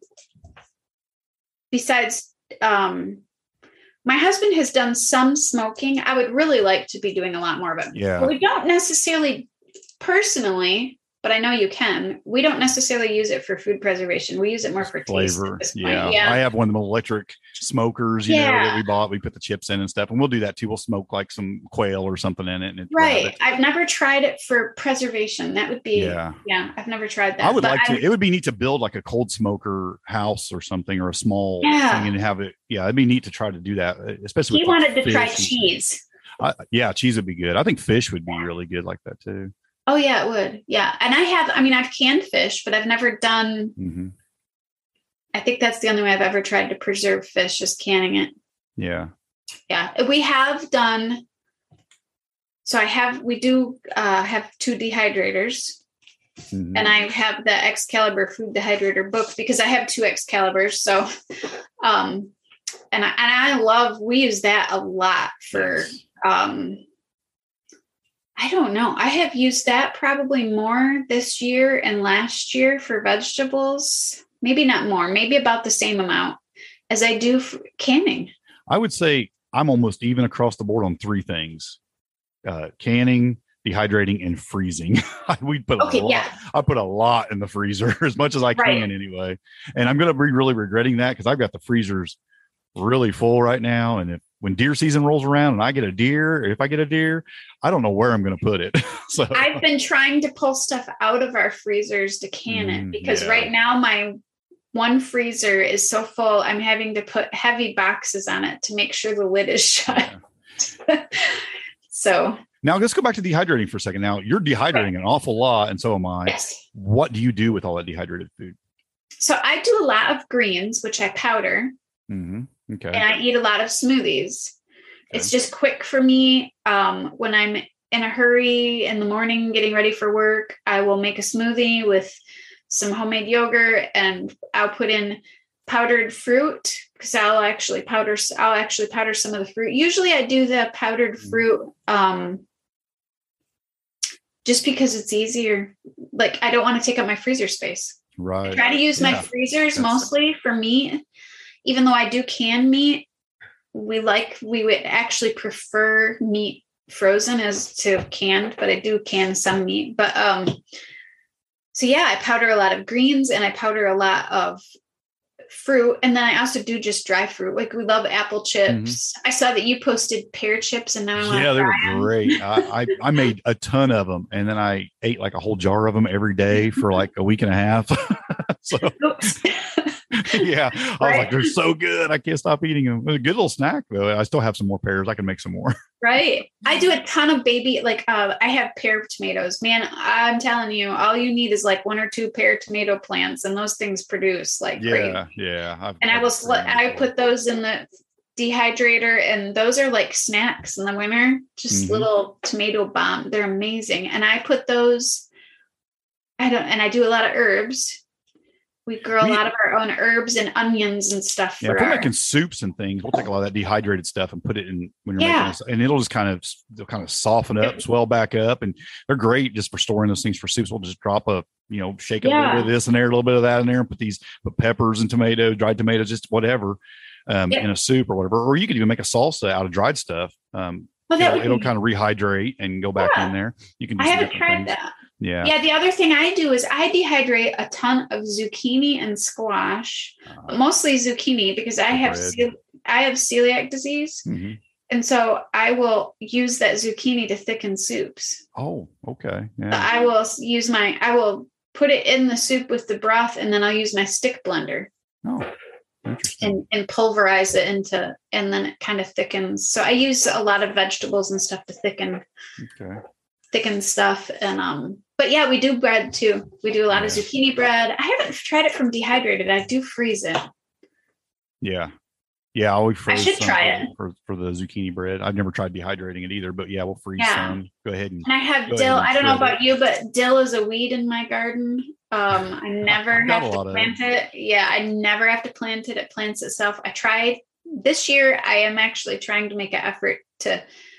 besides um my husband has done some smoking. I would really like to be doing a lot more of it. Yeah. But we don't necessarily personally, but I know you can. We don't necessarily use it for food preservation. We use it more for taste Flavor. at this point. Yeah. Yeah. I have one of the electric smokers, you know, Yeah. that we bought. We put the chips in and stuff, and we'll do that too. We'll smoke like some quail or something in it. And it Right. I've never tried it for preservation. That would be, yeah, Yeah. I've never tried that. I would But like to. I- It would be neat to build like a cold smoker house or something, or a small Yeah. thing, and have it. Yeah, it'd be neat to try to do that, especially. He with like wanted to try fish and- cheese. I, yeah, cheese would be good. I think fish would be really good like that too. Oh yeah, it would. Yeah. And I have, I mean, I've canned fish, but I've never done, hmm I think that's the only way I've ever tried to preserve fish, is canning it. Yeah. Yeah. We have done, so I have, we do uh, have two dehydrators, Mhm. and I have the Excalibur food dehydrator book because I have two Excaliburs. So, um, and I, and I love, we use that a lot for, Yes. um, I don't know. I have used that probably more this year and last year for vegetables. Maybe not more, maybe about the same amount as I do for canning. I would say I'm almost even across the board on three things: uh, canning, dehydrating, and freezing. we put a Okay, lot, yeah. I put a lot in the freezer as much as I Right. can anyway. And I'm going to be really regretting that because I've got the freezers really full right now. And if when deer season rolls around and I get a deer, if I get a deer, I don't know where I'm going to put it. so I've been trying to pull stuff out of our freezers to can it Mm, because yeah. right now my one freezer is so full, I'm having to put heavy boxes on it to make sure the lid is shut. So, now let's go back to dehydrating for a second. Now you're dehydrating an awful lot, and so am I. yes. What do you do with all that dehydrated food? So I do a lot of greens, which I powder, Mm-hmm. Okay. and I eat a lot of smoothies. Okay. It's just quick for me. Um, when I'm in a hurry in the morning, getting ready for work, I will make a smoothie with some homemade yogurt, and I'll put in powdered fruit because I'll actually powder. I'll actually powder some of the fruit. Usually, I do the powdered Mm. fruit um, just because it's easier. Like I don't want to take up my freezer space. Right. I try to use my Yeah. freezers That's- mostly for meat, even though I do can meat. We like, we would actually prefer meat frozen as to canned, but I do can some meat. But um, so yeah, I powder a lot of greens and I powder a lot of fruit. And then I also do just dry fruit. Like we love apple chips. I saw that you posted pear chips and now I want Yeah, to they were try 'em. great. I, I I made a ton of them, and then I ate like a whole jar of them every day for like a week and a half. so Oops. yeah, I was Right. like, they're so good. I can't stop eating them. It was a good little snack though. I still have some more pears. I can make some more. Right. I do a ton of baby, like uh, I have pear tomatoes. Man, I'm telling you, all you need is like one or two pear tomato plants, and those things produce like crazy. Yeah, yeah. I've, And I I've will, sl- I before. put those in the dehydrator, and those are like snacks in the winter. Just Mhm. little tomato bomb. They're amazing. And I put those. I don't, and I do a lot of herbs. We grow We- a lot of our own herbs and onions and stuff. Yeah, for if we're our, making soups and things, we'll take a lot of that dehydrated stuff and put it in when you're Yeah. making it, and it'll just kind of they'll kind of soften up, swell back up, and they're great just for storing those things for soups. We'll just drop a you know shake a Yeah. little bit of this in there, a little bit of that in there, and put these put peppers and tomatoes, dried tomatoes, just whatever um, Yeah. in a soup or whatever. Or you could even make a salsa out of dried stuff. Um, Well, that it'll, would it'll be, kind of rehydrate and go back Yeah. in there. You can do I some haven't different tried things. that. Yeah. Yeah, the other thing I do is I dehydrate a ton of zucchini and squash, Uh, mostly zucchini because I for have bread. cel- I have celiac disease, mhm. and so I will use that zucchini to thicken soups. Oh, okay. So Yeah. I will s- use my I will put it in the soup with the broth, and then I'll use my stick blender Oh, interesting. and and pulverize it into, and then it kind of thickens. So I use a lot of vegetables and stuff to thicken Okay. thicken stuff, and um. But yeah, we do bread too. We do a lot of Yeah. zucchini bread. I haven't tried it from dehydrated. I do freeze it. Yeah. Yeah. I always freeze should some try for, it. for, for the zucchini bread. I've never tried dehydrating it either, but yeah, we'll freeze Yeah. some. Go ahead and And I have Go dill. ahead and I don't know shred about you, but dill is a weed in my garden. Um, I never I've got have a to lot of plant it. Yeah, I never have to plant it. It plants itself. I tried this year. I am actually trying to make an effort to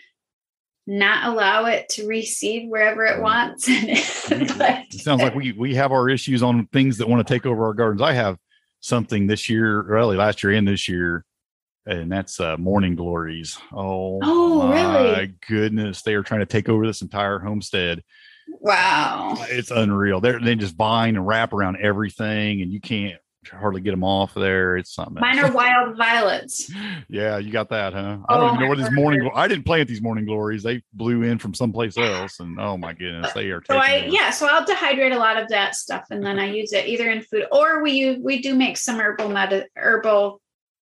not allow it to reseed wherever it wants. But- it sounds like we we have our issues on things that want to take over our gardens. I have something this year, really last year and this year, and that's uh, morning glories. Oh, Oh, my really? goodness, they are trying to take over this entire homestead. Wow. It's unreal. They're they just vine and wrap around everything, and you can't hardly get them off there. It's something. Mine else. are wild violets. Yeah, you got that, huh? I don't Oh, even know what these my morning. word. Glo- I didn't plant these morning glories. They blew in from someplace else, and oh my goodness, they are. So Taking I over. yeah, so I'll dehydrate a lot of that stuff, and then I use it either in food, or we use, we do make some herbal med- herbal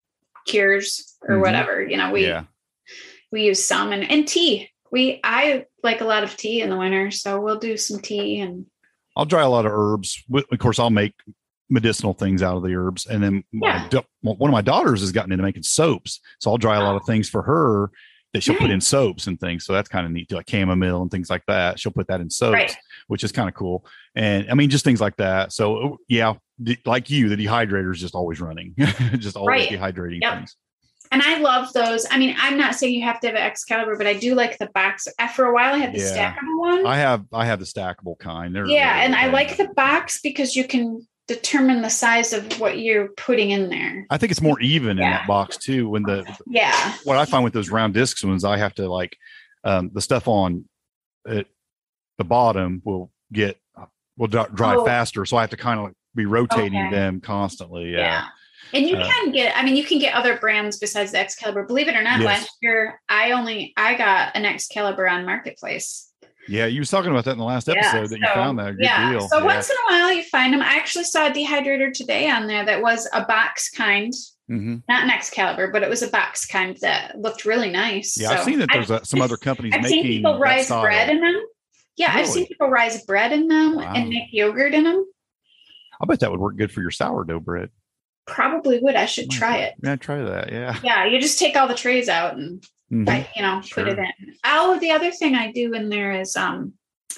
cures or Mhm. whatever. You know, we yeah. we use some, and, and tea. We I like a lot of tea in the winter, so we'll do some tea. And I'll dry a lot of herbs. Wi- Of course, I'll make medicinal things out of the herbs. And then my Yeah. da- one of my daughters has gotten into making soaps. So I'll dry a lot of things for her that she'll put in soaps and things. So that's kind of neat too, like chamomile and things like that. She'll put that in soaps, Right. which is kind of cool. And I mean, just things like that. So yeah, the, like you, the dehydrator is just always running, just always Right. dehydrating Yep. things. and I love those. I mean, I'm not saying you have to have an Excalibur, but I do like the box. Uh, For a while, I had the Yeah. stackable one. I have, I have the stackable kind. They're yeah, really and I good. like the box because you can determine the size of what you're putting in there. I think it's more even in Yeah. that box too. When the, Yeah. what I find with those round discs ones, I have to like um, the stuff on it, the bottom will get will dry, dry Oh. faster, so I have to kind of like be rotating Okay. them constantly. Yeah. Yeah, And you Uh, can get, I mean, you can get other brands besides the Excalibur. Believe it or not, Yes. last year I only I got an Excalibur on Marketplace. yeah. You was talking about that in the last Yeah, episode that you so- found that good yeah. deal. So yeah. once in a while you find them. I actually saw a dehydrator today on there that was a box kind, hmm not an Excalibur, but it was a box kind that looked really nice. yeah, I've So seen that there's I've- uh, some other companies I've making seen people that rise style. bread in them. Yeah, I've Really? seen people rise bread in them Wow. and make yogurt in them. I bet that would work good for your sourdough bread. Probably would. I should try it. Yeah, try that. Yeah. Yeah, you just take all the trays out and Mhm. I, you know, put it Sure. in. Oh, the other thing I do in there is um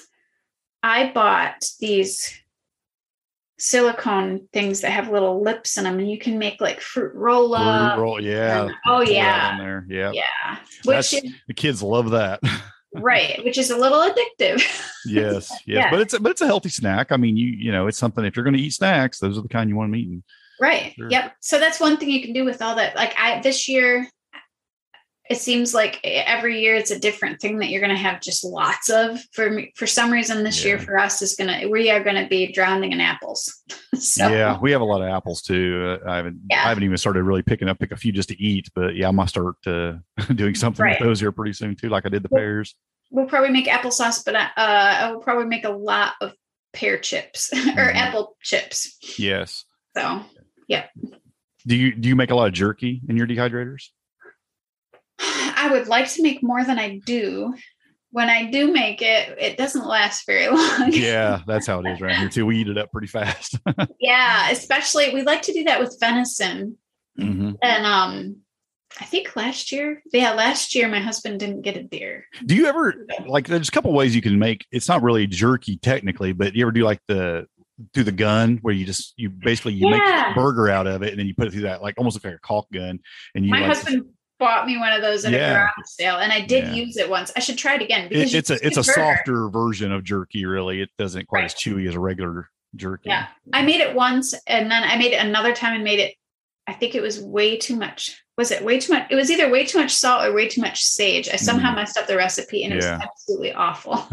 I bought these silicone things that have little lips in them, and you can make like fruit roll up. Fruit roll, yeah. and- oh Pour that yeah. on there. Yeah. Yeah. Which That's- is The kids love that. right, which is a little addictive. Yes, yes, Yeah. but it's a, but it's a healthy snack. I mean, you you know, it's something. If you're going to eat snacks, those are the kind you want to eat. Right. Sure. Yep. So that's one thing you can do with all that. Like I this year, it seems like every year it's a different thing that you're going to have just lots of. For me, for some reason, this year Yeah. for us is gonna we are going to be drowning in apples. So Yeah, we have a lot of apples too. Uh, I haven't Yeah. I haven't even started really picking up pick a few just to eat, but yeah, I might start uh, doing something Right. with those here pretty soon too, like I did the Well, pears. we'll probably make applesauce, but uh, I will probably make a lot of pear chips or Mhm. apple chips. Yes. So Do you do you make a lot of jerky in your dehydrators? I would like to make more than I do. When I do make it, it doesn't last very long. Yeah, that's how it is around here too. We eat it up pretty fast. Yeah, especially we like to do that with venison. Mhm. And um I think last year, yeah, last year my husband didn't get a deer. Do you ever like? There's a couple ways you can make. It's not really jerky technically, but you ever do like the through the gun where you just you basically you Yeah. make a burger out of it and then you put it through that like almost like a caulk gun and you My like, husband bought me one of those at Yeah. a garage sale, and I did Yeah. use it once. I should try it again it, because you it's a just it's a do burger. softer version of jerky. Really, it doesn't quite Right. as chewy as a regular jerky. Yeah, I made it once, and then I made it another time and made it. I think it was way too much was it way too much? It was either way too much salt or way too much sage. I somehow Mm. messed up the recipe and it Yeah. was absolutely awful.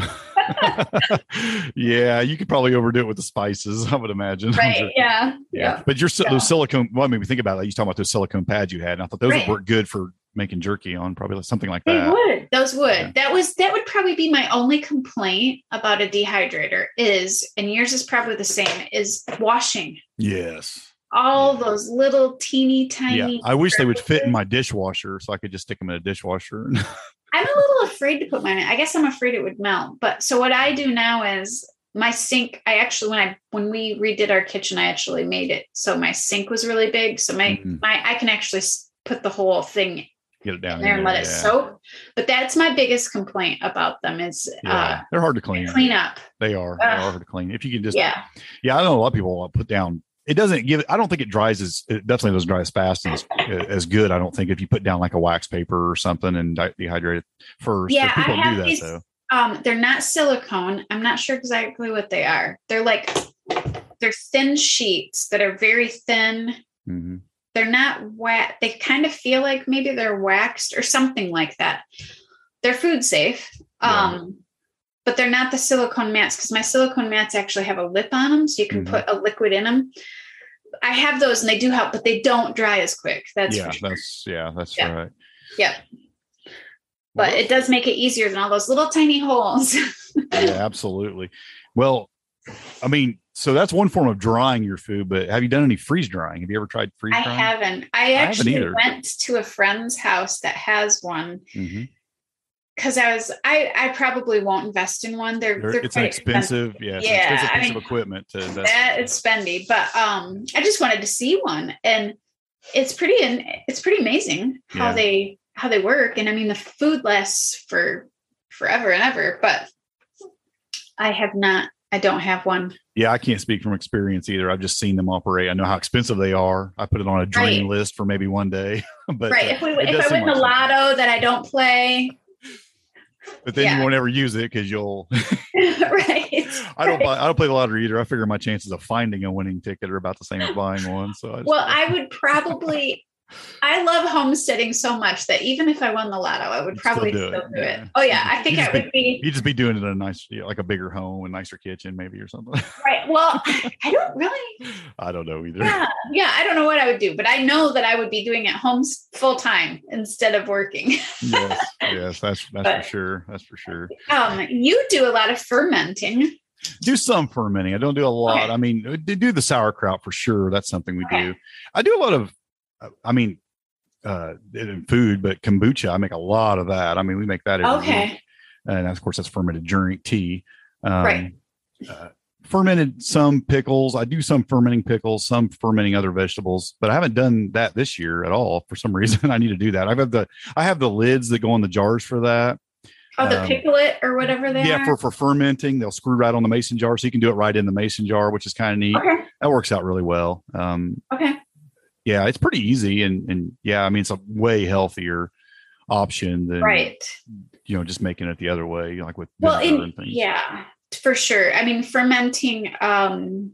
Yeah, you could probably overdo it with the spices, I would imagine. Right. Yeah. Yeah. But your Yeah. those silicone, well, I mean, think about that. You talking about those silicone pads you had, and I thought those Right. would work good for making jerky on, probably like something like They that. would. Those would. Yeah. That was that would probably be my only complaint about a dehydrator is, and yours is probably the same, is washing. Yes. All those little teeny tiny. Yeah. I wish they would fit in surfaces. my dishwasher so I could just stick them in a dishwasher. I'm a little afraid to put mine in. I guess I'm afraid it would melt. But so what I do now is my sink, I actually when I when we redid our kitchen, I actually made it so my sink was really big. So my Mhm. my I can actually s- put the whole thing Get it down in there and let it yeah. soak. But that's my biggest complaint about them is Yeah. uh They're hard to clean. clean up. They are. They Ugh. are hard to clean. If you can just, Yeah. yeah, I know a lot of people put down. It doesn't give. I don't think it dries as. It definitely doesn't dry as fast and as, as good. I don't think if you put down like a wax paper or something and de- dehydrate it first. Yeah, But people I do have that these- though. Um, they're not silicone. I'm not sure exactly what they are. They're like they're thin sheets that are very thin. hmm They're not wet. They kind of feel like maybe they're waxed or something like that. They're food safe. Yeah. Um, but they're not the silicone mats because my silicone mats actually have a lip on them. So you can Mhm. put a liquid in them. I have those and they do help, but they don't dry as quick. That's Yeah, for sure. that's yeah, that's Yeah. right. Yeah. But it does make it easier than all those little tiny holes. Yeah, absolutely. Well, I mean, so that's one form of drying your food. But have you done any freeze drying? Have you ever tried freeze I drying? haven't. I haven't actually either. went to a friend's house that has one hmm because I was I I probably won't invest in one. They're, they're It's an quite expensive, yeah, it's Yeah, an expensive I piece mean, of equipment to invest. That in. is spendy, but um, I just wanted to see one, and it's pretty and it's pretty amazing how Yeah. they how they work. And I mean, the food lasts for forever and ever. But I have not. I don't have one. Yeah, I can't speak from experience either. I've just seen them operate. I know how expensive they are. I put it on a dream Right. list for maybe one day. but Right. uh, If we it if does I seem win the like something. lotto that I don't play, But then yeah. you won't ever use it because you'll. right? I don't. Right. Buy, I don't play the lottery either. I figure my chances of finding a winning ticket are about the same as buying one. So I just, Well, I would probably. I love homesteading so much that even if I won the lotto, I would You'd still probably do still it, do it. yeah. Oh yeah, I think You'd I just would be you just be doing it in a nice, you know, like a bigger home and nicer kitchen, maybe or something. right. Well, I don't really. I don't know either. Yeah, yeah. I don't know what I would do, but I know that I would be doing it home full time instead of working. Yes, yes, that's that's But- for sure. That's for sure. Um, you do a lot of fermenting. Do some fermenting. I don't do a lot. Okay. I mean, do do the sauerkraut for sure. That's something we Okay. do. I do a lot of. I mean, uh, in food, but kombucha. I make a lot of that. I mean, we make that every week. Okay. And of course that's fermented drink tea. Um, Right. uh, fermented some pickles. I do some fermenting pickles, some fermenting other vegetables, but I haven't done that this year at all. For some reason, I need to do that. I've had the, I have the lids that go on the jars for that. Oh, the Um, picklet or whatever they Yeah. are. For, for fermenting, they'll screw right on the mason jar. So you can do it right in the mason jar, which is kind of neat. okay. That works out really well. Um, Okay. yeah, it's pretty easy. And, and yeah, I mean, it's a way healthier option than, Right. you know, just making it the other way, like with Well, vinegar in, and things. yeah, for sure. I mean, fermenting. Um,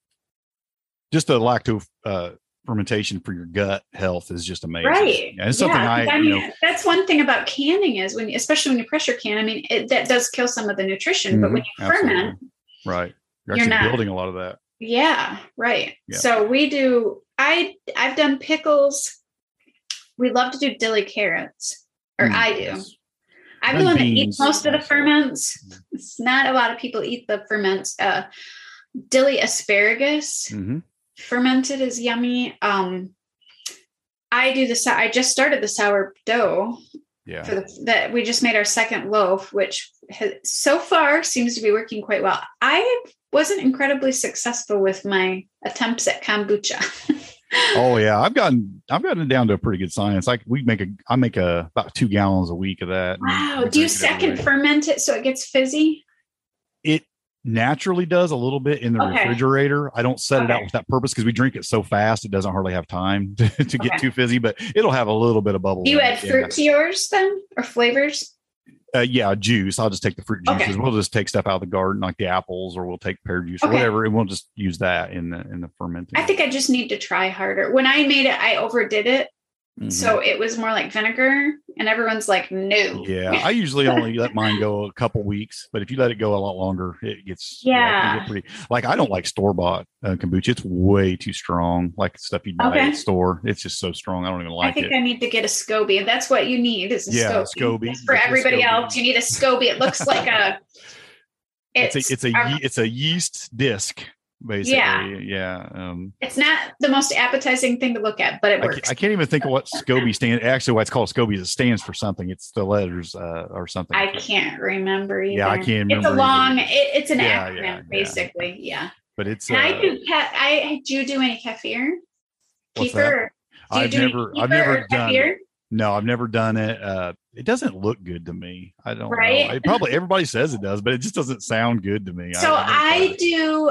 Just the lacto uh, fermentation for your gut health is just amazing. right. Yeah, it's something Yeah, I, 'cause I you mean, know, that's one thing about canning is when, especially when you pressure can. I mean, it, that does kill some of the nutrition, but when you Mhm, absolutely. ferment, right. You're You're actually not- building a lot of that. yeah, right. Yeah. So we do. I I've done pickles. We love to do dilly carrots, or Mm, I do. yes. I'm And the one that beans eats most of the also. ferments. It's not a lot of people eat the ferments. Uh, dilly asparagus Mhm. fermented is yummy. Um, I do the. sou- I just started the sourdough Yeah. for the that we just made our second loaf, which has, so far seems to be working quite well. I wasn't incredibly successful with my attempts at kombucha. Oh yeah. I've gotten, I've gotten it down to a pretty good science. Like we make a, I make a, about two gallons a week of that. and Wow. we Do you drink it every second week. ferment it so it gets fizzy? It naturally does a little bit in the Okay. refrigerator. I don't set it out Okay. with that purpose because we drink it so fast. It doesn't hardly have time to, to get Okay. too fizzy, but it'll have a little bit of bubble. Do you in add it, fruit yeah. to yours then, or flavors? Uh, yeah, juice. I'll just take the fruit Okay. juices. We'll just take stuff out of the garden, like the apples, or we'll take pear juice or Okay. whatever, and we'll just use that in the in the fermenting. I think I just need to try harder. When I made it, I overdid it Mhm. So it was more like vinegar, and everyone's like, no. Yeah, I usually only let mine go a couple weeks, but if you let it go a lot longer, it gets yeah, it can Yeah. get pretty. Like I don't like store bought uh, kombucha; it's way too strong. Like stuff you buy Okay. at the store, it's just so strong. I don't even I like think it. I need to get a SCOBY. That's what you need is a Yeah, SCOBY. SCOBY. That's for Get the everybody SCOBY. else, you need a SCOBY. It looks like a. It's, a it's a our- ye- it's a yeast disc, basically. Yeah. Yeah. Um, It's not the most appetizing thing to look at, but it I, works. ca- I can't even think of what SCOBY stands. Actually, why it's called SCOBY is it stands for something. It's the letters uh, or something. I can't remember either. Yeah, I can't It's a remember long. either. It, it's an Yeah, acronym, yeah, yeah. basically. Yeah. But it's. And I Uh, do. Ca- I do you do any kefir? What's Kefir. Do you I've do any never. I've kefir never or done. kefir? No, I've never done it. Uh, it doesn't look good to me. I don't Right? know. It probably everybody says it does, but it just doesn't sound good to me. So I've never I tried it. do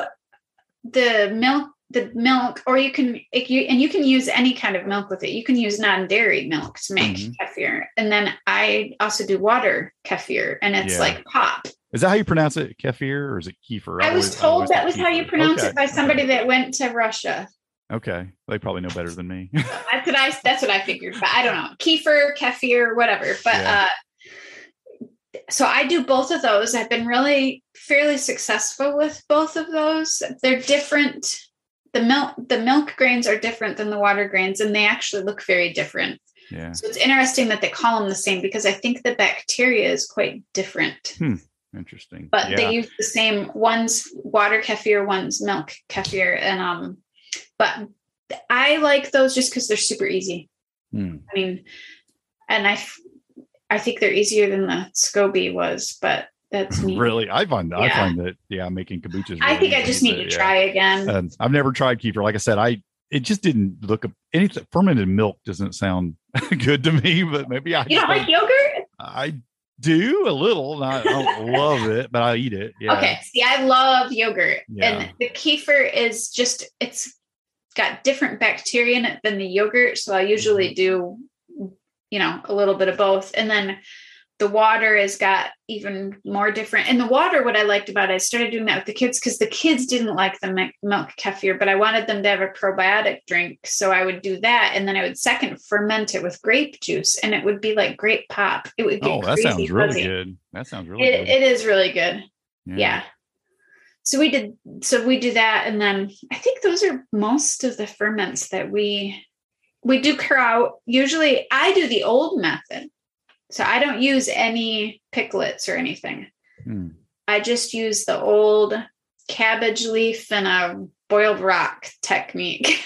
the milk, the milk, or you can, if you, and you can use any kind of milk with it. You can use non-dairy milk to make Mhm. kefir. And then I also do water kefir, and it's Yeah. like pop. Is that how you pronounce it? Kefir or is it kefir? I was always- told always that thought was how you kefir. pronounce Okay. it by somebody that went to Russia. Okay, they probably know better than me. That's what I, that's what I figured, but I don't know. Kefir, kefir, whatever. But, Yeah. uh, so I do both of those. I've been really fairly successful with both of those. They're different. The milk, the milk grains are different than the water grains, and they actually look very different. Yeah, So it's interesting that they call them the same because I think the bacteria is quite different, interesting. but yeah. they use the same. One's water kefir, one's milk kefir, and um, but I like those just because they're super easy. Hmm. I mean, and I, f- I think they're easier than the SCOBY was, but that's me. Really, I find I Yeah. find that yeah, making kombucha. Is I really think I easy, just need but, to yeah. try again. Um, I've never tried kefir. Like I said, I it just didn't look anything. Fermented milk doesn't sound good to me, but maybe I You don't just like yogurt? I do a little. Not, I don't love it, but I eat it. Yeah. Okay. See, I love yogurt, Yeah. and the kefir is just it's got different bacteria in it than the yogurt. So I usually do, you know, a little bit of both, and then the water has got even more different. And the water, what I liked about it, I started doing that with the kids because the kids didn't like the mi- milk kefir, but I wanted them to have a probiotic drink. So I would do that. And then I would second ferment it with grape juice, and it would be like grape pop. It would get Oh, that crazy sounds really fuzzy. good. That sounds really It, good. it is really good. Yeah. So we did, so we do that. And then I think those are most of the ferments that we, we do kraut. Usually I do the old method. So I don't use any picklets or anything. Hmm. I just use the old cabbage leaf and a boiled rock technique.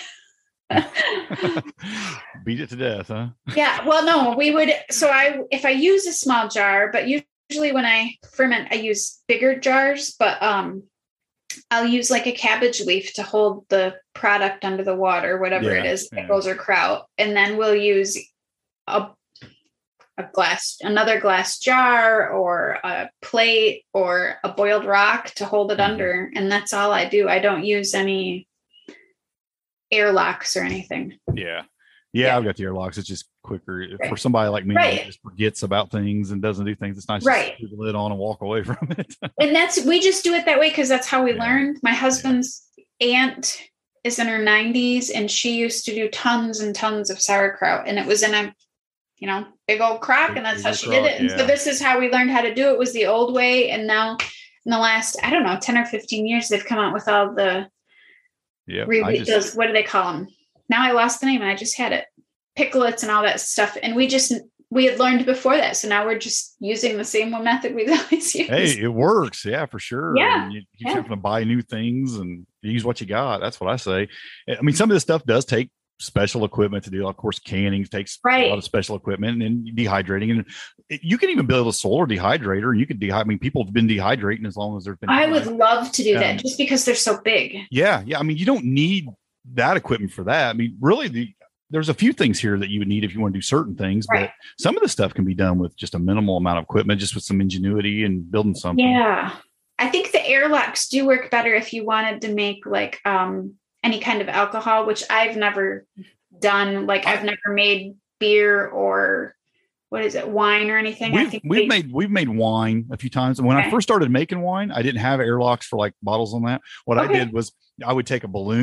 Beat it to death, huh? Yeah. Well, no, we would. So I, if I use a small jar, but usually when I ferment, I use bigger jars, but, um, I'll use like a cabbage leaf to hold the product under the water, whatever Yeah, it is, yeah. pickles or kraut. And then we'll use a, a glass, another glass jar or a plate or a boiled rock to hold it Mhm. under. And that's all I do. I don't use any airlocks or anything. Yeah. Yeah, Yeah. I've got the airlocks. It's just quicker for somebody like me Right. who just forgets about things and doesn't do things. It's nice Right. to put the lid on and walk away from it. And that's, we just do it that way because that's how we Yeah. learned. My husband's aunt is in her nineties and she used to do tons and tons of sauerkraut, and it was in a, you know, big old crock, Big- and that's big how old she crock, did it. And yeah. so this is how we learned how to do it, was the old way. And now in the last, I don't know, ten or fifteen years, they've come out with all the, Yeah. re- I just, those, what do they call them? Now I lost the name and I just had it. Picklets and all that stuff. And we just, we had learned before that. So now we're just using the same one method we've always used. hey, it works. Yeah, for sure. Yeah, And you, you yeah. have to buy new things and use what you got. That's what I say. I mean, some of this stuff does take special equipment to do. Of course, canning takes Right. a lot of special equipment, and then dehydrating. And it- you can even build a solar dehydrator. You could dehydrate. I mean, people have been dehydrating as long as there's been. I would time. love to do Um, that just because they're so big. Yeah, yeah. I mean, you don't need that equipment for that. I mean, really, the there's a few things here that you would need if you want to do certain things, Right. but some of the stuff can be done with just a minimal amount of equipment, just with some ingenuity and building something. Yeah. I think the airlocks do work better if you wanted to make like um, any kind of alcohol, which I've never done. Like I've never made beer or what is it, wine or anything. I We've, think we've they- made we've made wine a few times, and when I Okay. first started making wine, I didn't have airlocks for like bottles on that. What I Okay. did was I would take a balloon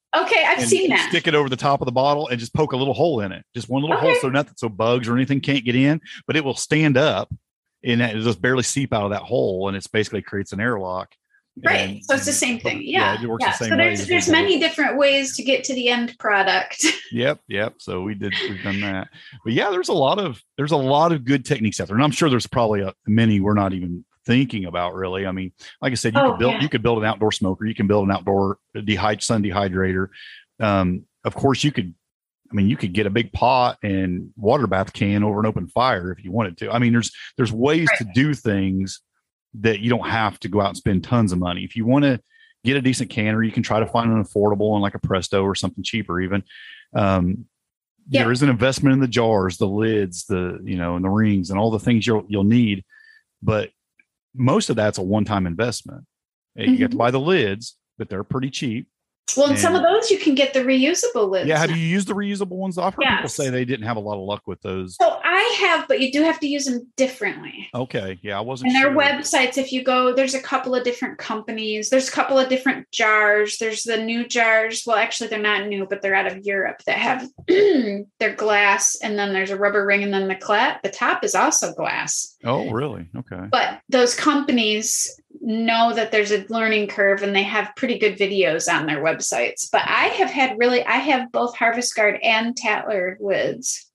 Okay, I've and seen that. Stick it over the top of the bottle and just poke a little hole in it. Just one little Okay. hole, so nothing, so bugs or anything can't get in. But it will stand up, and it just barely seep out of that hole, and it's basically creates an airlock. Right. And, so it's the same thing. Yeah. yeah, it works yeah. the same so way. there's there's many different ways to get to the end product. Yep, yep. So we did we've done that. But yeah, there's a lot of there's a lot of good techniques out there, and I'm sure there's probably a, many we're not even thinking about really. I mean, like I said, you Oh, could build yeah. you could build an outdoor smoker, you can build an outdoor dehy- sun dehydrator. Um, of course, you could. I mean, you could get a big pot and water bath can over an open fire if you wanted to. I mean, there's there's ways Right. to do things that you don't have to go out and spend tons of money. If you want to get a decent canner, you can try to find an affordable one like a Presto or something cheaper even. Um, Yeah. There is an investment in the jars, the lids, the, you know, and the rings and all the things you'll, you'll need. But most of that's a one-time investment. You Mm-hmm. have to buy the lids, but they're pretty cheap. Well, and some And- of those you can get the reusable lids. Yeah. Have now. you used the reusable ones? I've heard people Yes. say they didn't have a lot of luck with those. So I have, but you do have to use them differently. Okay. Yeah. I wasn't And their sure. websites, if you go, there's a couple of different companies. There's a couple of different jars. There's the new jars. Well, actually, they're not new, but they're out of Europe that have their glass, and then there's a rubber ring, and then the cla- the top is also glass. Oh, really? Okay. But those companies know that there's a learning curve, and they have pretty good videos on their websites. But I have had really, I have both Harvest Guard and Tatler lids.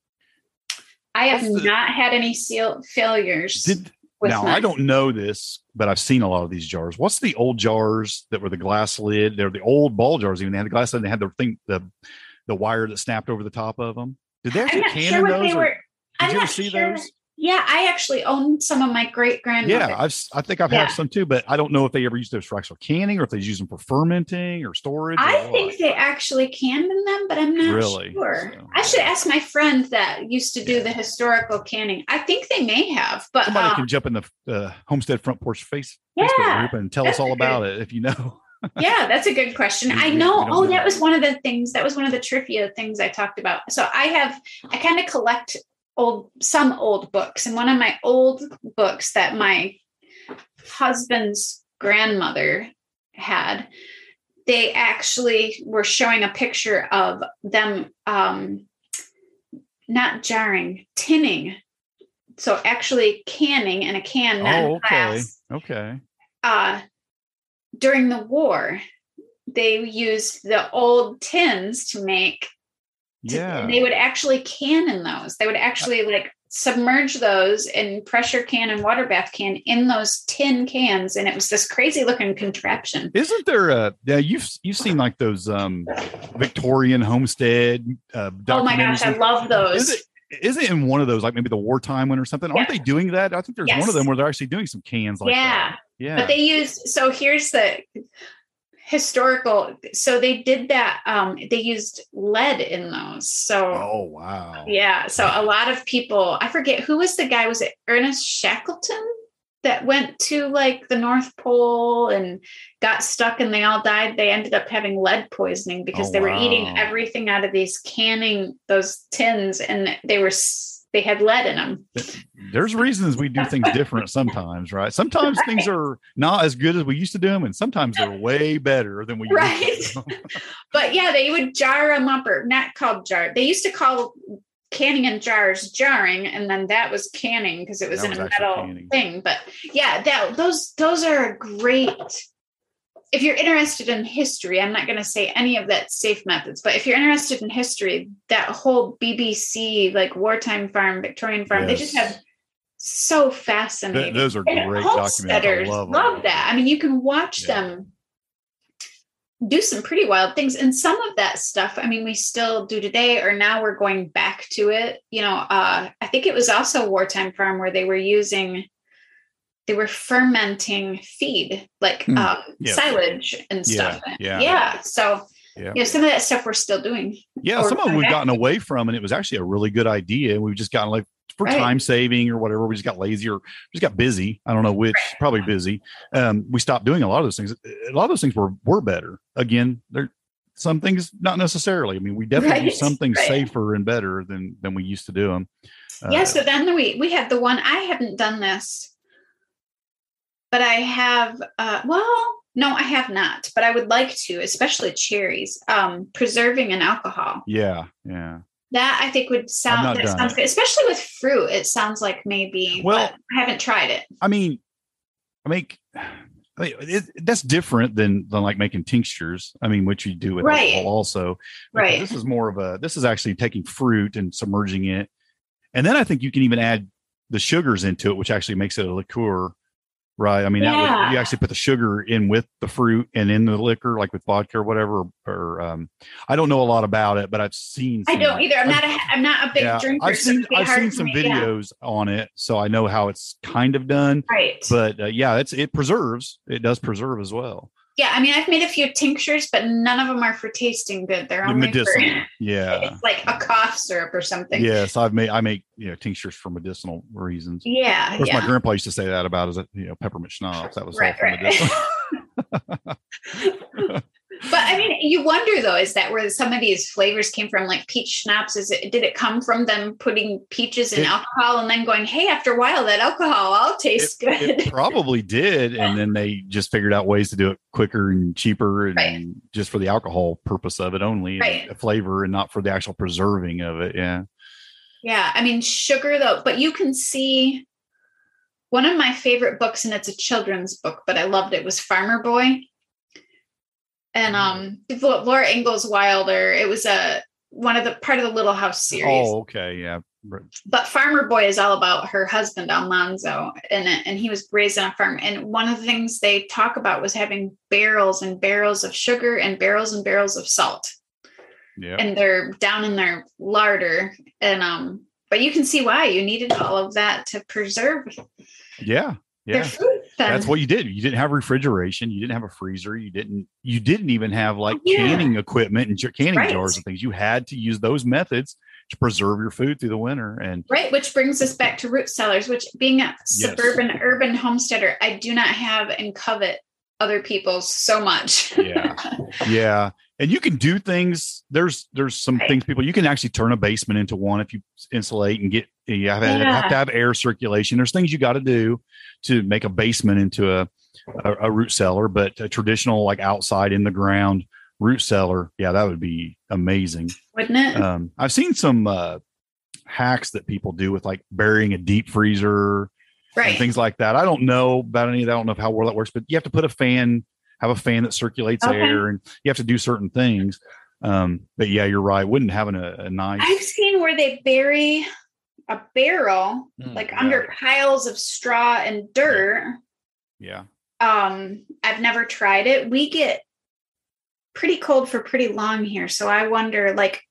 I have What's the- not had any seal failures. Did with now mine. I don't know this, but I've seen a lot of these jars. What's the old jars that were the glass lid? They're the old ball jars. Even they had the glass lid. And they had the thing, the the wire that snapped over the top of them. Did they I'm actually not can sure in what those? they or- were. did I'm you ever not see sure. those? Yeah, I actually own some of my great grandmother. Yeah, I've I think I've Yeah. had some too, but I don't know if they ever used those for actual canning or if they use them for fermenting or storage. or I what. think they actually canned in them, but I'm not Really? sure. So- I should ask my friend that used to do the historical canning. I think they may have, but somebody um, can jump in the uh, Homestead Front Porch face Yeah, Facebook group and tell us that's all a about it if you know. yeah, that's a good question. We- I we- know. we don't Oh, know. that was one of the things. That was one of the trivia things I talked about. So I have, I kind of collect old, some old books, and one of my old books that my husband's grandmother had, they actually were showing a picture of them, um, not jarring, tinning. So actually canning in a can, not Oh, in okay. glass. Okay. Uh, during the war, they used the old tins to make, to- Yeah. they would actually can in those. They would actually like submerge those in pressure can and water bath can in those tin cans. And it was this crazy looking contraption. Isn't there a yeah, you've you've seen like those um Victorian homestead uh Oh my gosh, I documentaries? love those. Is it is it in one of those, like maybe the wartime one or something? Aren't Yeah. they doing that? I think there's one Yes. of them where they're actually doing some cans like Yeah. that. Yeah. But they used, so here's the historical. So they did that. Um, they used lead in those. So oh wow. yeah. So a lot of people, I forget who was the guy, was it Ernest Shackleton that went to like the North Pole and got stuck and they all died? They ended up having lead poisoning because Oh, they were wow. eating everything out of these canning, those tins, and they were, s- they had lead in them. There's reasons we do things different sometimes, right? Sometimes things are not as good as we used to do them, and sometimes they're way better than we Right. used to. But yeah, they would jar them up, or not called jar. They used to call canning in jars jarring, and then that was canning because it was That in a was actually metal canning. thing. But yeah, that those those are a great. If you're interested in history, I'm not going to say any of that safe methods, but if you're interested in history, that whole B B C like wartime farm, Victorian farm, they just Yes. have so fascinating. Th- those are And great homesteaders documentaries. I love love, them. that. I mean, you can watch Yeah. them do some pretty wild things. And some of that stuff, I mean, we still do today, or now we're going back to it. You know, uh, I think it was also Wartime Farm where they were using, they were fermenting feed, like Hmm. um, Yeah. silage and Yeah, stuff. yeah. Yeah. So, Yeah. you know, some of that stuff we're still doing. Yeah, Or some of them we've back- gotten away from, and it was actually a really good idea. We've just gotten like for Right. time saving or whatever. We just got lazy or just got busy. I don't know which. Probably busy. Um, we stopped doing a lot of those things. A lot of those things were were better. Again, there some things not necessarily. I mean, we definitely do Right, some things right. safer and better than than we used to do them. Uh, Yeah. So then we, we had the one, I haven't done this, but I have, uh, well, No, I have not, but I would like to, especially cherries. Um, preserving and alcohol. Yeah, yeah. That I think would sound that sounds it. good, especially with fruit. It sounds like maybe. Well, but I haven't tried it. I mean, I make. I mean, it, that's different than than like making tinctures. I mean, what you do with right. alcohol also. Right. This is more of a. This is actually taking fruit and submerging it, and then I think you can even add the sugars into it, which actually makes it a liqueur. Right. I mean, yeah. that would, you actually put the sugar in with the fruit and in the liquor, like with vodka or whatever. Or um, I don't know a lot about it, but I've seen. Some, I don't either. I'm not. A, I'm not a big yeah, drinker. I've seen. So I've seen some me, videos yeah. on it, so I know how it's kind of done. Right. But uh, yeah, it's it preserves. It does preserve as well. Yeah, I mean, I've made a few tinctures, but none of them are for tasting good. They're only medicinal. For, yeah, it's like a cough syrup or something. Yes, I've made. I make you know tinctures for medicinal reasons. Yeah, of course, yeah. my grandpa used to say that about his you know peppermint schnapps. That was right, all for right. medicinal. But I mean, you wonder though, is that where some of these flavors came from? Like peach schnapps, is it? Did it come from them putting peaches in it, alcohol and then going, "Hey, after a while, that alcohol all tastes it, good." It probably did, and then they just figured out ways to do it quicker and cheaper, and right. just for the alcohol purpose of it only, right. and the flavor, and not for the actual preserving of it. Yeah, yeah. I mean, sugar though, but you can see one of my favorite books, and it's a children's book, but I loved it. Was Farmer Boy. And um, Laura Ingalls Wilder, it was a one of the part of the Little House series. Oh, okay, yeah. But Farmer Boy is all about her husband Almanzo, and and he was raised on a farm. And one of the things they talk about was having barrels and barrels of sugar and barrels and barrels of salt. Yeah. And they're down in their larder, and um, but you can see why you needed all of that to preserve. Yeah. Yeah, their food. Then. That's what you did. You didn't have refrigeration. You didn't have a freezer. You didn't. You didn't even have like yeah. canning equipment and canning right. jars and things. You had to use those methods to preserve your food through the winter. And right, which brings us back to root cellars. Which, being a suburban yes. urban homesteader, I do not have and covet other people's so much. yeah, yeah. And you can do things. There's there's some right. things people you can actually turn a basement into one if you insulate and get. You have, yeah. have to have air circulation. There's things you got to do to make a basement into a, a a root cellar, but a traditional like outside in the ground root cellar, yeah, that would be amazing, wouldn't it? Um, I've seen some uh, hacks that people do with like burying a deep freezer, right? And things like that. I don't know about any of that. I don't know how well that works, but you have to put a fan. Have a fan that circulates okay. air, and you have to do certain things. Um, but yeah, you're right. Wouldn't having a, a nice. I've seen where they bury a barrel mm, like yeah. under piles of straw and dirt. Yeah. Um, I've never tried it. We get pretty cold for pretty long here, so I wonder. Like,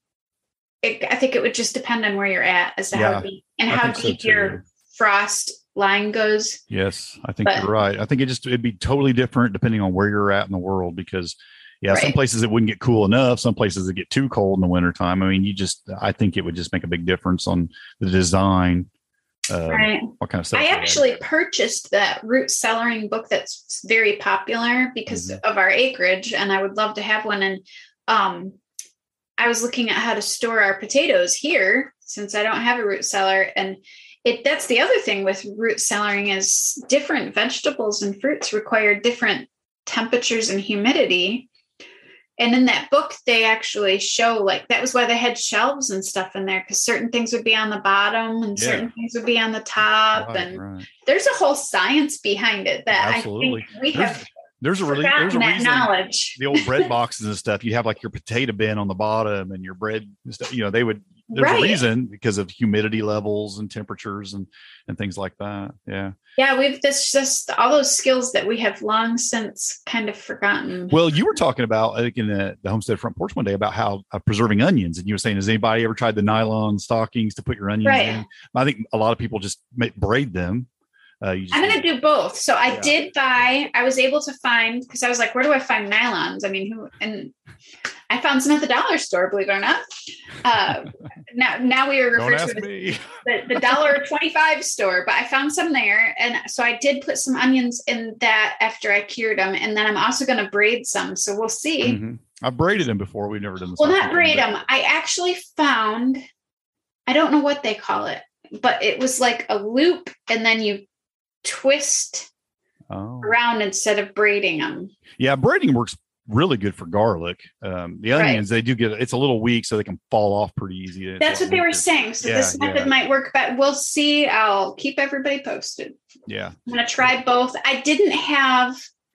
it, I think it would just depend on where you're at as to yeah, how deep and I how so deep your frost line goes. Yes, I think but, you're right. I think it just it'd be totally different depending on where you're at in the world, because yeah, right. some places it wouldn't get cool enough, some places it get too cold in the wintertime. I mean, you just I think it would just make a big difference on the design. Uh, right. What kind of stuff? I actually purchased that root cellaring book that's very popular because mm-hmm. of our acreage, and I would love to have one. And um, I was looking at how to store our potatoes here since I don't have a root cellar, and It that's the other thing with root cellaring is different vegetables and fruits require different temperatures and humidity. And in that book, they actually show like that was why they had shelves and stuff in there, because certain things would be on the bottom and yeah. certain things would be on the top. Right, and right. there's a whole science behind it that Absolutely. I think we there's, have. There's a really there's a that reason knowledge. The old bread boxes and stuff. You have like your potato bin on the bottom and your bread and stuff. You know, they would. There's right. a reason because of humidity levels and temperatures and and things like that. Yeah. Yeah, we've this just all those skills that we have long since kind of forgotten. Well, you were talking about I think in the, the homestead front porch one day about how uh, preserving onions, and you were saying, has anybody ever tried the nylon stockings to put your onions right. in? I think a lot of people just make, braid them. Uh, you just I'm going to do both. So I yeah. did buy, I was able to find, because I was like, where do I find nylons? I mean, who, and I found some at the dollar store, believe it or not. Uh, now, now we are referred to the, the, the dollar twenty-five store, but I found some there. And so I did put some onions in that after I cured them. And then I'm also going to braid some. So we'll see. Mm-hmm. I've braided them before. We've never done this. Well, not braid them. I actually found, I don't know what they call it, but it was like a loop and then you twist oh. around instead of braiding them. Yeah, braiding works really good for garlic. Um, the onions, right. they do get, it's a little weak, so they can fall off pretty easy. It's That's what they weaker. were saying. So yeah, this method yeah. might work, but we'll see. I'll keep everybody posted. Yeah. I'm going to try both. I didn't have,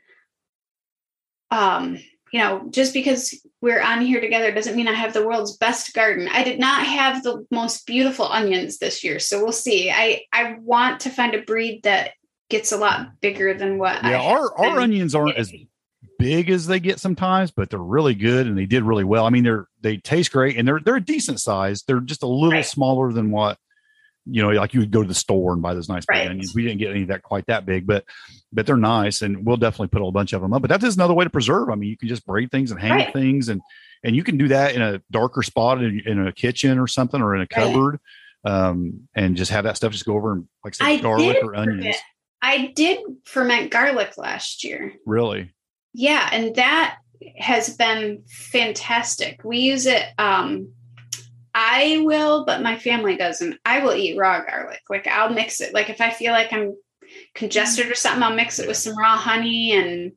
um, you know, just because we're on here together doesn't mean I have the world's best garden. I did not have the most beautiful onions this year. So we'll see. I, I want to find a breed that gets a lot bigger than what yeah, I our, our onions aren't as big as they get sometimes, but they're really good and they did really well. I mean, they're, they taste great and they're, they're a decent size. They're just a little right. smaller than what, you know, like you would go to the store and buy those nice big right. onions. We didn't get any of that quite that big, but, but they're nice and we'll definitely put a bunch of them up, but that is another way to preserve. I mean, you can just braid things and hang right. things and, and you can do that in a darker spot in, in a kitchen or something, or in a cupboard. Right. Um, and just have that stuff just go over and like say garlic or onions. Forget. I did ferment garlic last year. Really? Yeah. And that has been fantastic. We use it. Um, I will, but my family doesn't. I will eat raw garlic. Like I'll mix it. Like if I feel like I'm congested or something, I'll mix it with some raw honey. And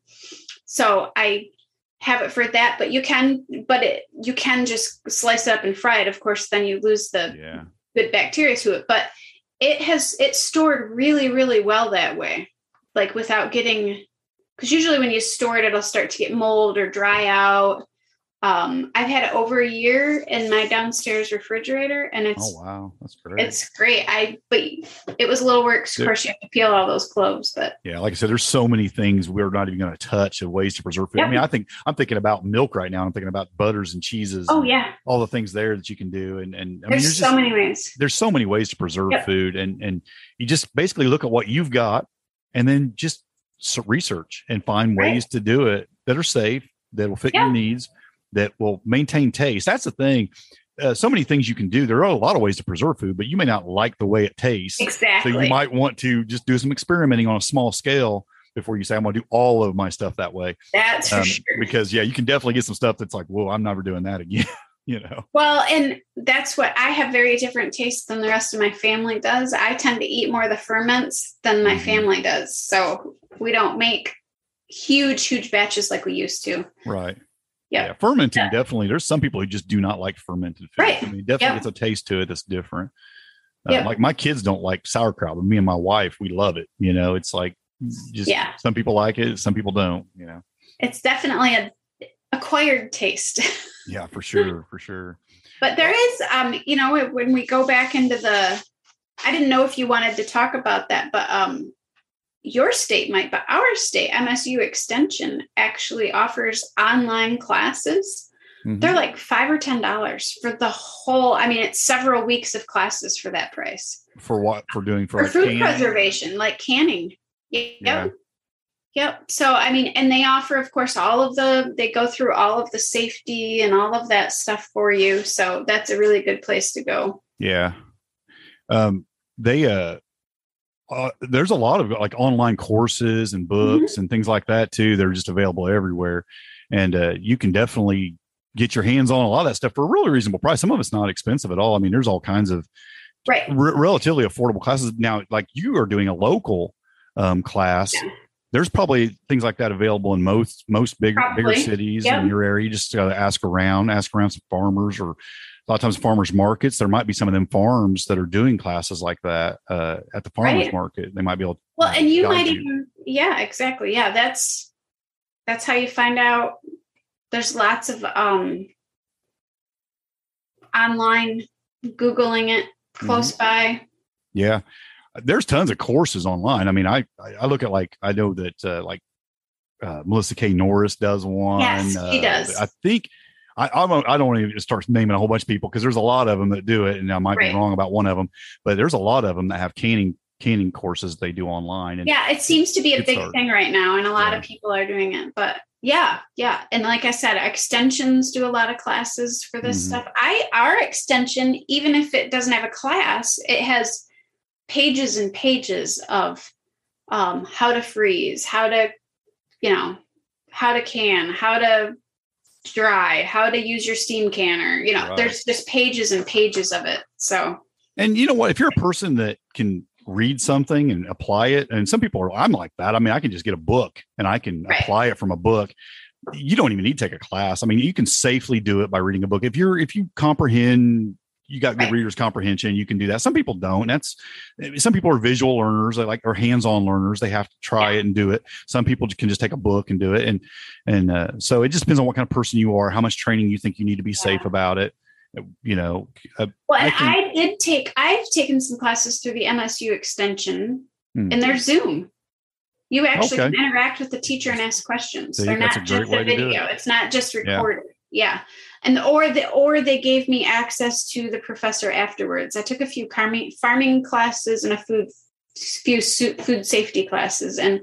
so I have it for that, but you can, but it, you can just slice it up and fry it. Of course, then you lose the yeah. good bacteria to it, but it has, it's stored really, really well that way. Like without getting, because usually when you store it, it'll start to get mold or dry out. Um, I've had it over a year in my downstairs refrigerator, and it's oh wow, that's great. It's great. I but it was a little work. Of course, you have to peel all those cloves, but yeah, like I said, there's so many things we're not even going to touch of ways to preserve food. Yep. I mean, I think I'm thinking about milk right now. I'm thinking about butters and cheeses. Oh yeah, all the things there that you can do, and and I there's, mean, there's so just, many ways. There's so many ways to preserve yep. food, and and you just basically look at what you've got, and then just research and find right. ways to do it that are safe, that will fit yep. your needs, that will maintain taste. That's the thing. Uh, so many things you can do. There are a lot of ways to preserve food, but you may not like the way it tastes. Exactly. So you might want to just do some experimenting on a small scale before you say, I'm going to do all of my stuff that way. That's um, for sure. Because yeah, you can definitely get some stuff that's like, whoa, I'm never doing that again. You know? Well, and that's what I have very different tastes than the rest of my family does. I tend to eat more of the ferments than my mm-hmm. family does. So we don't make huge, huge batches like we used to. Right. Yep. Yeah. Fermenting, yeah. definitely. There's some people who just do not like fermented food. Right. I mean, definitely yep. it's a taste to it that's different. Uh, yep. Like my kids don't like sauerkraut, but me and my wife, we love it. You know, it's like just yeah. some people like it, some people don't, you know. It's definitely a acquired taste. Yeah, for sure. For sure. But there is, um, you know, when we go back into the, I didn't know if you wanted to talk about that, but um, your state might, but our state, M S U Extension, actually offers online classes. Mm-hmm. They're like five or ten dollars for the whole. I mean, it's several weeks of classes for that price. For what? For doing for, for like food canning? Preservation, like canning. Yep. Yeah. Yep. So, I mean, and they offer, of course, all of the, they go through all of the safety and all of that stuff for you. So that's a really good place to go. Yeah. Um, they, uh, uh there's a lot of like online courses and books mm-hmm. and things like that too. They're just available everywhere. And, uh, you can definitely get your hands on a lot of that stuff for a really reasonable price. Some of it's not expensive at all. I mean, there's all kinds of right. r- relatively affordable classes. Now, like you are doing a local, um, class. Yeah. There's probably things like that available in most most bigger probably. bigger cities yep. in your area. You just gotta ask around, ask around some farmers, or a lot of times farmers markets. There might be some of them farms that are doing classes like that uh, at the farmers right. market. They might be able to. Well, and you might you. even, yeah, exactly. Yeah, that's that's how you find out. There's lots of um, online Googling it close mm-hmm. by. Yeah. There's tons of courses online. I mean, I, I look at like, I know that uh, like uh, Melissa K. Norris does one. Yes, uh, he does. I think I, I don't, I don't want to start naming a whole bunch of people because there's a lot of them that do it. And I might right. be wrong about one of them, but there's a lot of them that have canning, canning courses they do online. And yeah, it seems to be a big started. thing right now. And a lot yeah. of people are doing it, but yeah, yeah. And like I said, extensions do a lot of classes for this mm-hmm. stuff. I, our extension, even if it doesn't have a class, it has pages and pages of um, how to freeze, how to, you know, how to can, how to dry, how to use your steam canner. You know, right. there's just pages and pages of it. So, and you know what, if you're a person that can read something and apply it. And some people are, I'm like that. I mean, I can just get a book and I can right. apply it from a book. You don't even need to take a class. I mean, you can safely do it by reading a book. If you're, if you comprehend, you got good right. reader's comprehension, you can do that. Some people don't. That's, some people are visual learners, they like, or hands-on learners. They have to try yeah. it and do it. Some people can just take a book and do it. And, and, uh, so it just depends on what kind of person you are, how much training you think you need to be yeah. safe about it. You know, uh, well, I, can, I did take, I've taken some classes through the M S U extension hmm. and there's Zoom. You actually okay. can interact with the teacher and ask questions. See, They're not just a video. It. It's not just recorded. Yeah. yeah. And, or the, or they gave me access to the professor afterwards. I took a few farming, farming classes and a food, few food safety classes. And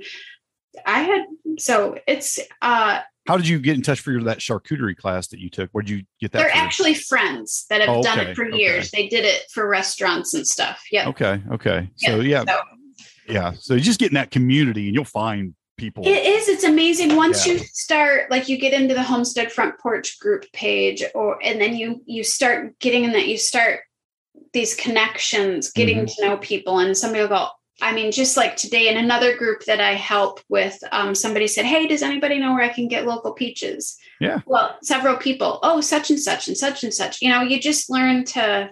I had, so it's, uh, how did you get in touch for your, that charcuterie class that you took? Where'd you get that? They're for? actually friends that have oh, okay. done it for okay. years. They did it for restaurants and stuff. Yeah. Okay. Okay. So yeah. yeah. So, Yeah. So just getting that community and you'll find people. It is. It's amazing. Once yeah. you start, like you get into the Homestead Front Porch group page or, and then you, you start getting in that, you start these connections, getting mm-hmm. to know people. And somebody will go, I mean, just like today in another group that I help with, um, somebody said, hey, does anybody know where I can get local peaches? Yeah. Well, several people, oh, such and such and such and such, you know, you just learn to,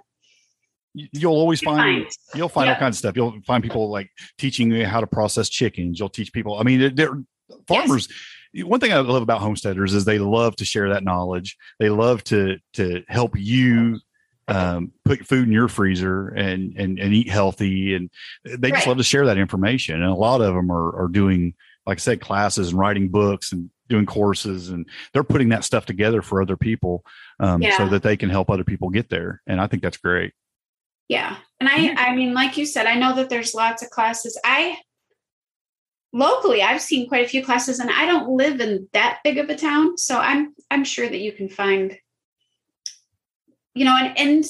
You'll always find, you'll find yeah. all kinds of stuff. You'll find people like teaching you how to process chickens. You'll teach people. I mean, they're farmers. Yes. One thing I love about homesteaders is they love to share that knowledge. They love to, to help you um, put food in your freezer and, and, and eat healthy. And they just right. love to share that information. And a lot of them are, are doing, like I said, classes and writing books and doing courses, and they're putting that stuff together for other people um, yeah. so that they can help other people get there. And I think that's great. Yeah. And I, I mean, like you said, I know that there's lots of classes. I locally, I've seen quite a few classes and I don't live in that big of a town. So I'm, I'm sure that you can find, you know, and, and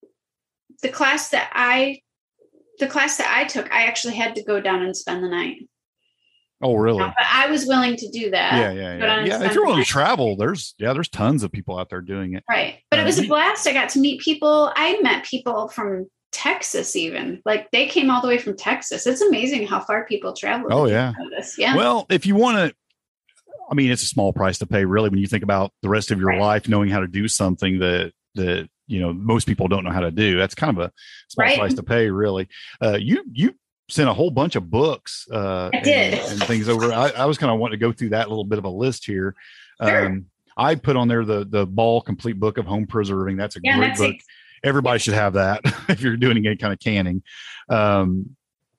the class that I, the class that I took, I actually had to go down and spend the night. Oh, really? But I was willing to do that. Yeah, yeah, yeah. Yeah, if you're willing to travel, there's yeah, there's tons of people out there doing it. Right. But uh, it was a blast. I got to meet people. I met people from Texas even. Like they came all the way from Texas. It's amazing how far people travel. Oh, yeah. This. Yeah. Well, if you want to, I mean, it's a small price to pay, really, when you think about the rest of your right. life, knowing how to do something that, that, you know, most people don't know how to do. That's kind of a small right. price to pay, really. Uh, you, you, sent a whole bunch of books uh, I did. And, and things over. I, I was kind of wanting to go through that little bit of a list here. Sure. Um, I put on there the the Ball Complete Book of Home Preserving. That's a yeah, great that's book. A- Everybody should have that if you're doing any kind of canning. Um,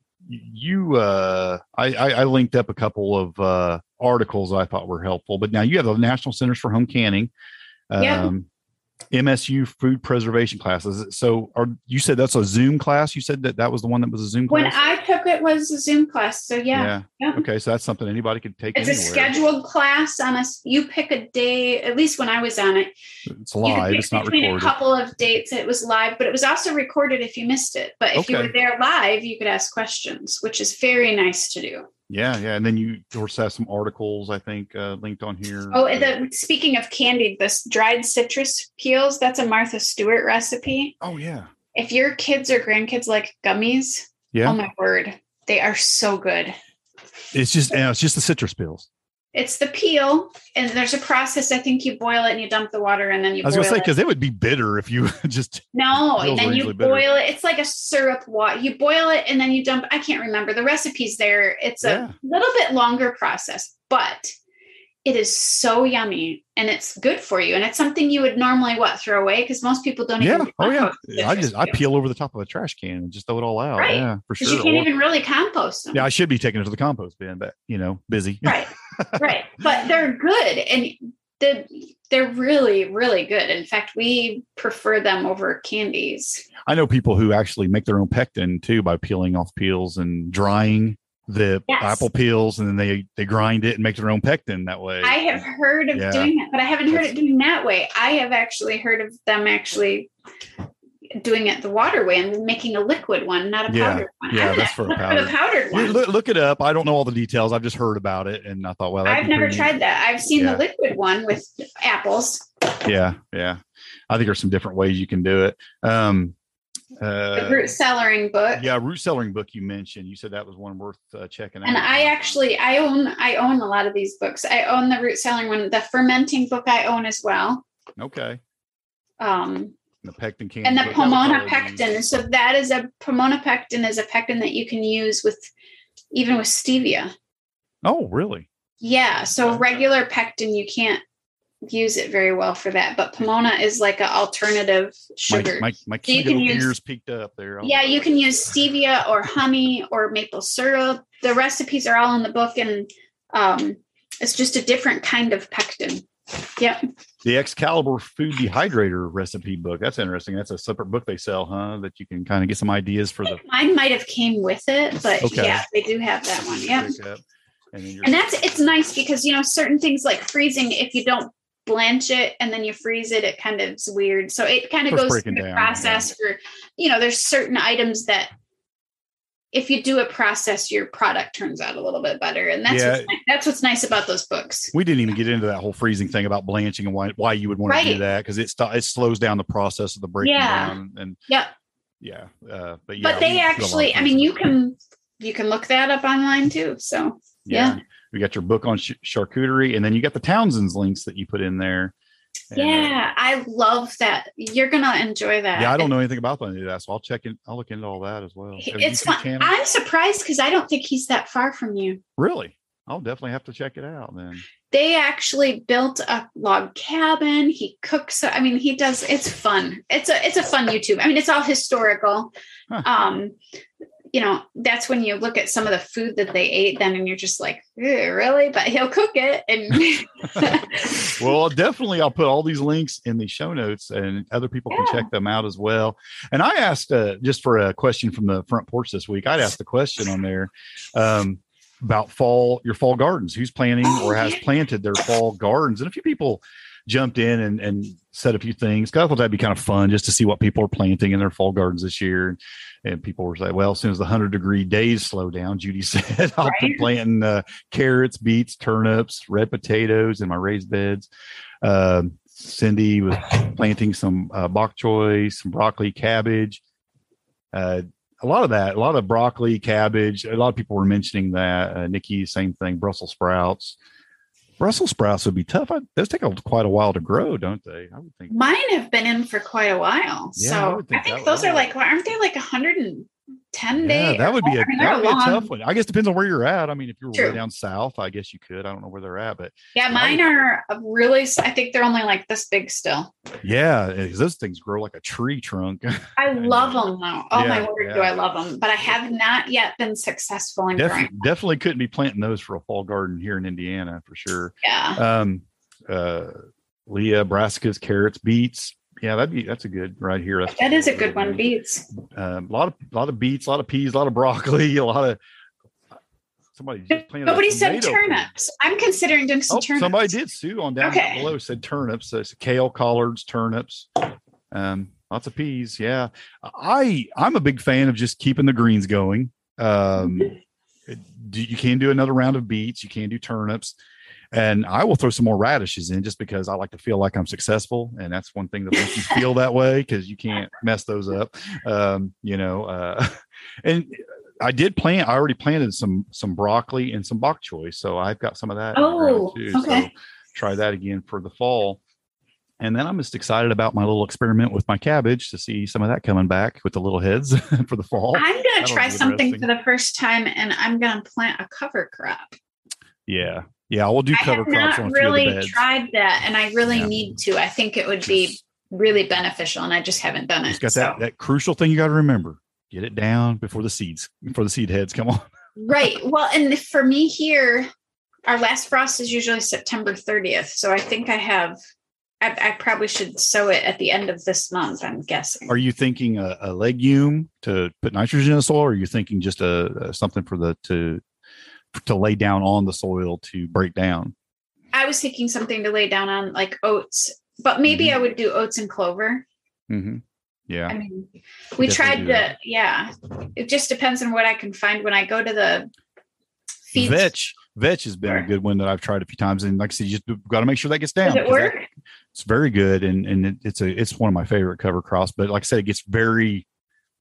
you, uh, I, I, I linked up a couple of uh, articles I thought were helpful. But now you have the National Centers for Home Canning. Um, yeah. M S U food preservation classes. So are you said that's a Zoom class? You said that that was the one that was a Zoom class? When I took it was a Zoom class. So yeah. Yeah. yeah. Okay. So that's something anybody could take. It's anywhere. A scheduled class on us. You pick a day, at least when I was on it. It's live. It's not recorded. A couple of dates. It was live, but it was also recorded if you missed it. But if okay. you were there live, you could ask questions, which is very nice to do. Yeah, yeah, and then you also have some articles I think uh, linked on here. Oh, the, speaking of candied, this dried citrus peels, that's a Martha Stewart recipe. Oh, yeah. If your kids or grandkids like gummies, yeah. oh my word, they are so good. It's just, you know, it's just the citrus peels. It's the peel, and there's a process. I think you boil it and you dump the water, and then you. I was boil gonna say because it. it would be bitter if you just. No, and then you boil it. It's like a syrup water. You boil it and then you dump. I can't remember the recipe's there. It's a yeah. little bit longer process, but it is so yummy and it's good for you. And it's something you would normally what throw away because most people don't yeah. even. Oh yeah. I just I peel over the top of a trash can and just throw it all out. Right. Yeah, for sure. You can't or, even really compost them. Yeah, I should be taking it to the compost bin, but you know, busy. Right. Right. But they're good. And the they're really, really good. In fact, we prefer them over candies. I know people who actually make their own pectin too by peeling off peels and drying the yes. apple peels, and then they they grind it and make their own pectin that way. I have heard of yeah. doing that, but I haven't heard That's, it doing that way. I have actually heard of them actually doing it the water way and making a liquid one, not a yeah. powdered one. Yeah, I'm that's for a powdered. For the powdered one. Look, look it up. I don't know all the details. I've just heard about it, and I thought, well, I've never tried neat. that. I've seen yeah. the liquid one with apples. Yeah, yeah. I think there's some different ways you can do it. Um, Uh, the root cellaring book. Yeah, root cellaring book you mentioned. You said that was one worth uh, checking out. And I actually, I own, I own a lot of these books. I own the root cellaring one. The fermenting book I own as well. Okay. Um, the pectin candy. and the book, Pomona pectin. So that is a Pomona pectin is a pectin that you can use with even with stevia. Oh, really? Yeah. So Okay. regular pectin, you can't use it very well for that, but Pomona is like an alternative sugar. My, my, my So you can keto use- ears peaked up there. Yeah, you can use stevia or honey or maple syrup. The recipes are all in the book, and um, it's just a different kind of pectin. Yep. The Excalibur Food Dehydrator recipe book. That's interesting. That's a separate book they sell, huh? That you can kind of get some ideas for the. Mine might have came with it, but Okay. yeah, they do have that one. Yep. pick up. And, then you're, And that's it's nice because you know certain things like freezing, if you don't blanch it and then you freeze it, it kind of is weird. So it kind of Starts goes breaking through the down, process for you know, there's certain items that if you do a process, your product turns out a little bit better. And that's Yeah. what's nice. That's what's nice about those books. we didn't even get into that whole freezing thing about blanching and why why you would want to do Right. that because it st- it slows down the process of the breaking Yeah. down and Yep. yeah. Uh, but yeah, but we they do a lot of actually, I freezing. mean, you can you can look that up online too. So yeah. We got your book on ch- charcuterie, and then you got the Townsend's links that you put in there. And, uh, Yeah, I love that. You're gonna enjoy that. yeah, I don't know anything about any of that, so I'll check in. I'll look into all that as well. Have a It's YouTube fun. channel? I'm surprised because I don't think he's that far from you. Really? I'll definitely have to check it out then. They actually built a log cabin. He cooks. I mean, he does. It's fun. It's a it's a fun YouTube. I mean, it's all historical. Huh. Um, you know, that's when you look at some of the food that they ate then, and you're just like, really? But he'll cook it. And Well, definitely, I'll put all these links in the show notes, and other people can Yeah. check them out as well. And I asked uh, just for a question from the front porch this week. I'd asked a question on there um, about fall, your fall gardens. Who's planting or has planted their fall gardens? And a few people jumped in and, and said a few things. 'Cause I thought that'd be kind of fun just to see what people are planting in their fall gardens this year. And people were saying, well, as soon as the hundred degree days slow down, Judy said, I'll be Right. planting uh, carrots, beets, turnips, red potatoes in my raised beds. Um, Cindy was planting some uh, bok choy, some broccoli, cabbage. Uh, a lot of that, a lot of broccoli, cabbage. A lot of people were mentioning that. Uh, Nikki, same thing. Brussels sprouts. Brussels sprouts would be tough. I, those take a, quite a while to grow, don't they? I would think. mine have been in for quite a while. Yeah, I so would I think think, that those would- are like, aren't they like one hundred ten Yeah, days? that would be a, I mean, that they're would be a long. tough one. I guess it depends on where you're at. I mean, if you're True. way down south, I guess you could. I don't know where they're at, but Yeah, I mine would- are really, I think they're only like this big still. yeah, 'cause those things grow like a tree trunk. I love them though. Oh my Yeah, word, yeah. do I love them. But I have not yet been successful in growing. Definitely, definitely couldn't be planting those for a fall garden here in Indiana for sure. Yeah. Um, uh, Leah, brassicas, carrots, beets. Yeah, that'd be that's a good right here. That's That is a good one. Beets. Um, a lot of a lot of beets, a lot of peas, a lot of broccoli, a lot of somebody just planted. a Nobody said tomato plant. turnips. I'm considering doing some Oh, turnips. somebody did. Sue on down Okay. below said turnips. So it's kale, collards, turnips, um, lots of peas. Yeah, I I'm a big fan of just keeping the greens going. Um, do, you can do another round of beets. You can do turnips. And I will throw some more radishes in just because I like to feel like I'm successful. And that's one thing that makes you feel that way because you can't mess those up. Um, you know, uh, and I did plant, I already planted some, some broccoli and some bok choy. So I've got some of that. in the ground Oh, too. okay. So try that again for the fall. And then I'm just excited about my little experiment with my cabbage to see some of that coming back with the little heads for the fall. I'm going That'll to try be something for interesting. the first time, and I'm going to plant a cover crop. Yeah. Yeah. We'll do I cover have crops not on a few of the really beds. tried that, and I really Yeah. need to. I think it would be really beneficial, and I just haven't done it. It's got so. that, that crucial thing you got to remember. Get it down before the seeds, before the seed heads come on. Right. Well, and for me here, our last frost is usually September thirtieth. So I think I have, I, I probably should sow it at the end of this month, I'm guessing. Are you thinking a, a legume to put nitrogen in the soil, or are you thinking just a, a something for the to to lay down on the soil to break down? I was thinking something to lay down on like oats, but maybe Mhm. I would do oats and clover. Mm-hmm. Yeah. I mean, we Definitely tried do to, that. yeah, it just depends on what I can find when I go to the feed. Vetch, vetch has been a Sure. good one that I've tried a few times, and like I said, you just got to make sure that gets down. Does it 'cause that- work? it's very good, and and it, it's a it's one of my favorite cover crops. But like I said, it gets very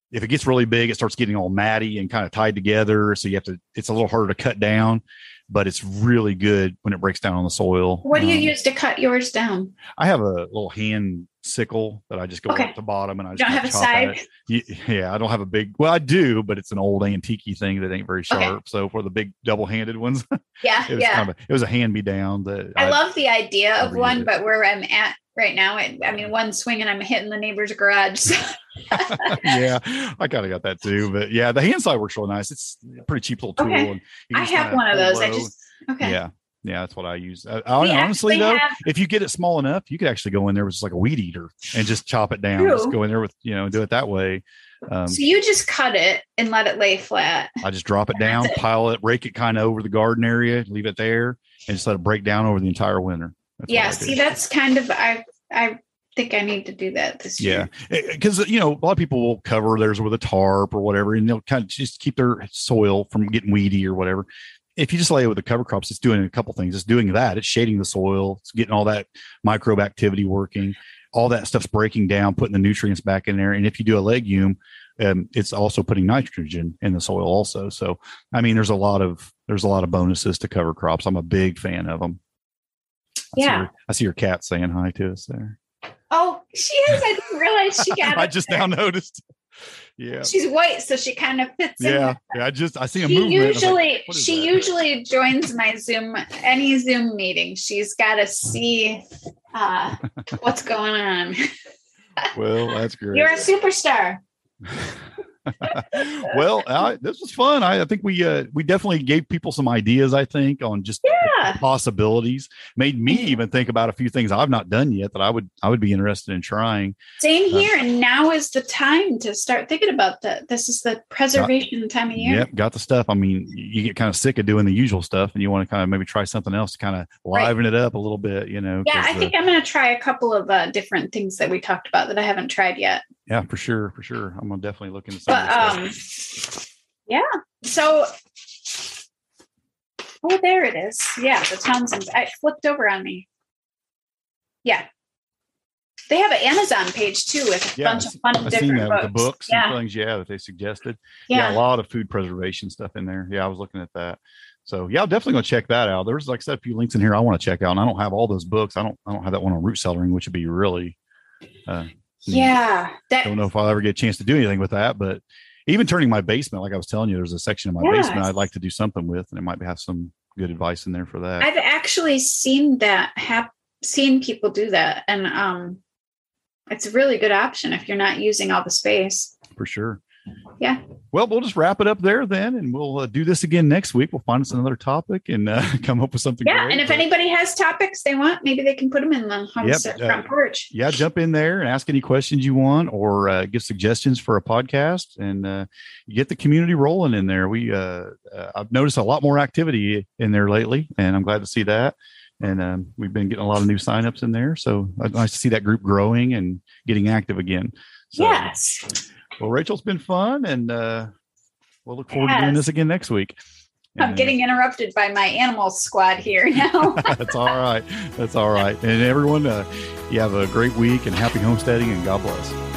if it gets really big, it starts getting all matty and kind of tied together. So you have to, it's a little harder to cut down, but it's really good when it breaks down on the soil. What do you um, use to cut yours down? I have a little hand sickle that I just go Okay. up the bottom and I You just don't have a chop at side? it. Ye- Yeah, I don't have a big, well, I do, but it's an old antique thing that ain't very Okay. sharp. So for the big double handed ones, Yeah, it was yeah. kind of a, it was a hand me down that I love the idea of never use one, it. but where I'm at right now, it, I mean, one swing and I'm hitting the neighbor's garage. So. yeah, I kind of got that too. But yeah, the hand side works real nice. It's a pretty cheap little tool. Okay. And you I just have kinda one of pull those. I low. just, okay. Yeah. Yeah, that's what I use. I, I, We honestly, actually though, have- if you get it small enough, you could actually go in there with just like a weed eater and just chop it down. True. Just go in there with, you know, do it that way. Um, So you just cut it and let it lay flat. I just drop it down, That's it. pile it, rake it kind of over the garden area, leave it there, and just let it break down over the entire winter. That's what Yeah. I do. See, that's kind of, I, I think I need to do that this Yeah, year. because you know a lot of people will cover theirs with a tarp or whatever, and they'll kind of just keep their soil from getting weedy or whatever. If you just lay it with the cover crops, it's doing a couple things. It's doing that. It's shading the soil. It's getting all that microbe activity working. All that stuff's breaking down, putting the nutrients back in there. And if you do a legume, um, it's also putting nitrogen in the soil also. So, I mean, there's a lot of there's a lot of bonuses to cover crops. I'm a big fan of them. I see Yeah. your, I see your cat saying hi to us there. Oh, she is. I didn't realize she got it. I just now noticed. Yeah. She's white, so she kind of fits in. Yeah, yeah. I just I see a She movement. I was like, usually what is she that? usually joins my Zoom any Zoom meeting. She's got to see uh, what's going on. Well, that's great. You're a superstar. Well, I, this was fun. I, I think we uh, we definitely gave people some ideas. I think on just Yeah. possibilities. Made me even think about a few things I've not done yet that I would I would be interested in trying. Same here. And now is the time to start thinking about that. This is the preservation time of year. Yep, got the stuff. I mean, you get kind of sick of doing the usual stuff, and you want to kind of maybe try something else to kind of Right. liven it up a little bit. You know? Yeah, 'cause, I think I'm going to try a couple of uh, different things that we talked about that I haven't tried yet. yeah, for sure, for sure. I'm gonna definitely look into some But of um, this stuff. yeah. So, oh, there it is. Yeah, the Townsends. I flipped over on me. Yeah, they have an Amazon page too with a Yeah, bunch of fun I've different seen that books. with the books yeah, and things. Yeah, that they suggested. Yeah. yeah. a lot of food preservation stuff in there. Yeah, I was looking at that. So yeah, I'm definitely gonna check that out. There's like I said, a few links in here I want to check out, and I don't have all those books. I don't I don't have that one on root cellaring, which would be really uh Yeah, that don't know if I'll ever get a chance to do anything with that, but even turning my basement, like I was telling you, there's a section of my Yes. basement I'd like to do something with, and it might have some good advice in there for that. I've actually seen that have seen people do that, and um, it's a really good option if you're not using all the space. For sure. Yeah. Well, we'll just wrap it up there then, and we'll uh, do this again next week. We'll find us another topic and uh, come up with something. Yeah, great. and if But, anybody has topics they want, maybe they can put them in the homestead Yep, uh, front porch. yeah, jump in there and ask any questions you want, or uh, give suggestions for a podcast, and uh, get the community rolling in there. We uh, uh, I've noticed a lot more activity in there lately, and I'm glad to see that. And um, we've been getting a lot of new signups in there, so it's nice to see that group growing and getting active again. So, Yes. Well, Rachel, it's been fun, and uh, we'll look forward to doing Yes. this again next week. I'm And- getting interrupted by my animal squad here now. That's all right. That's all right. And everyone, uh, you have a great week and happy homesteading, and God bless.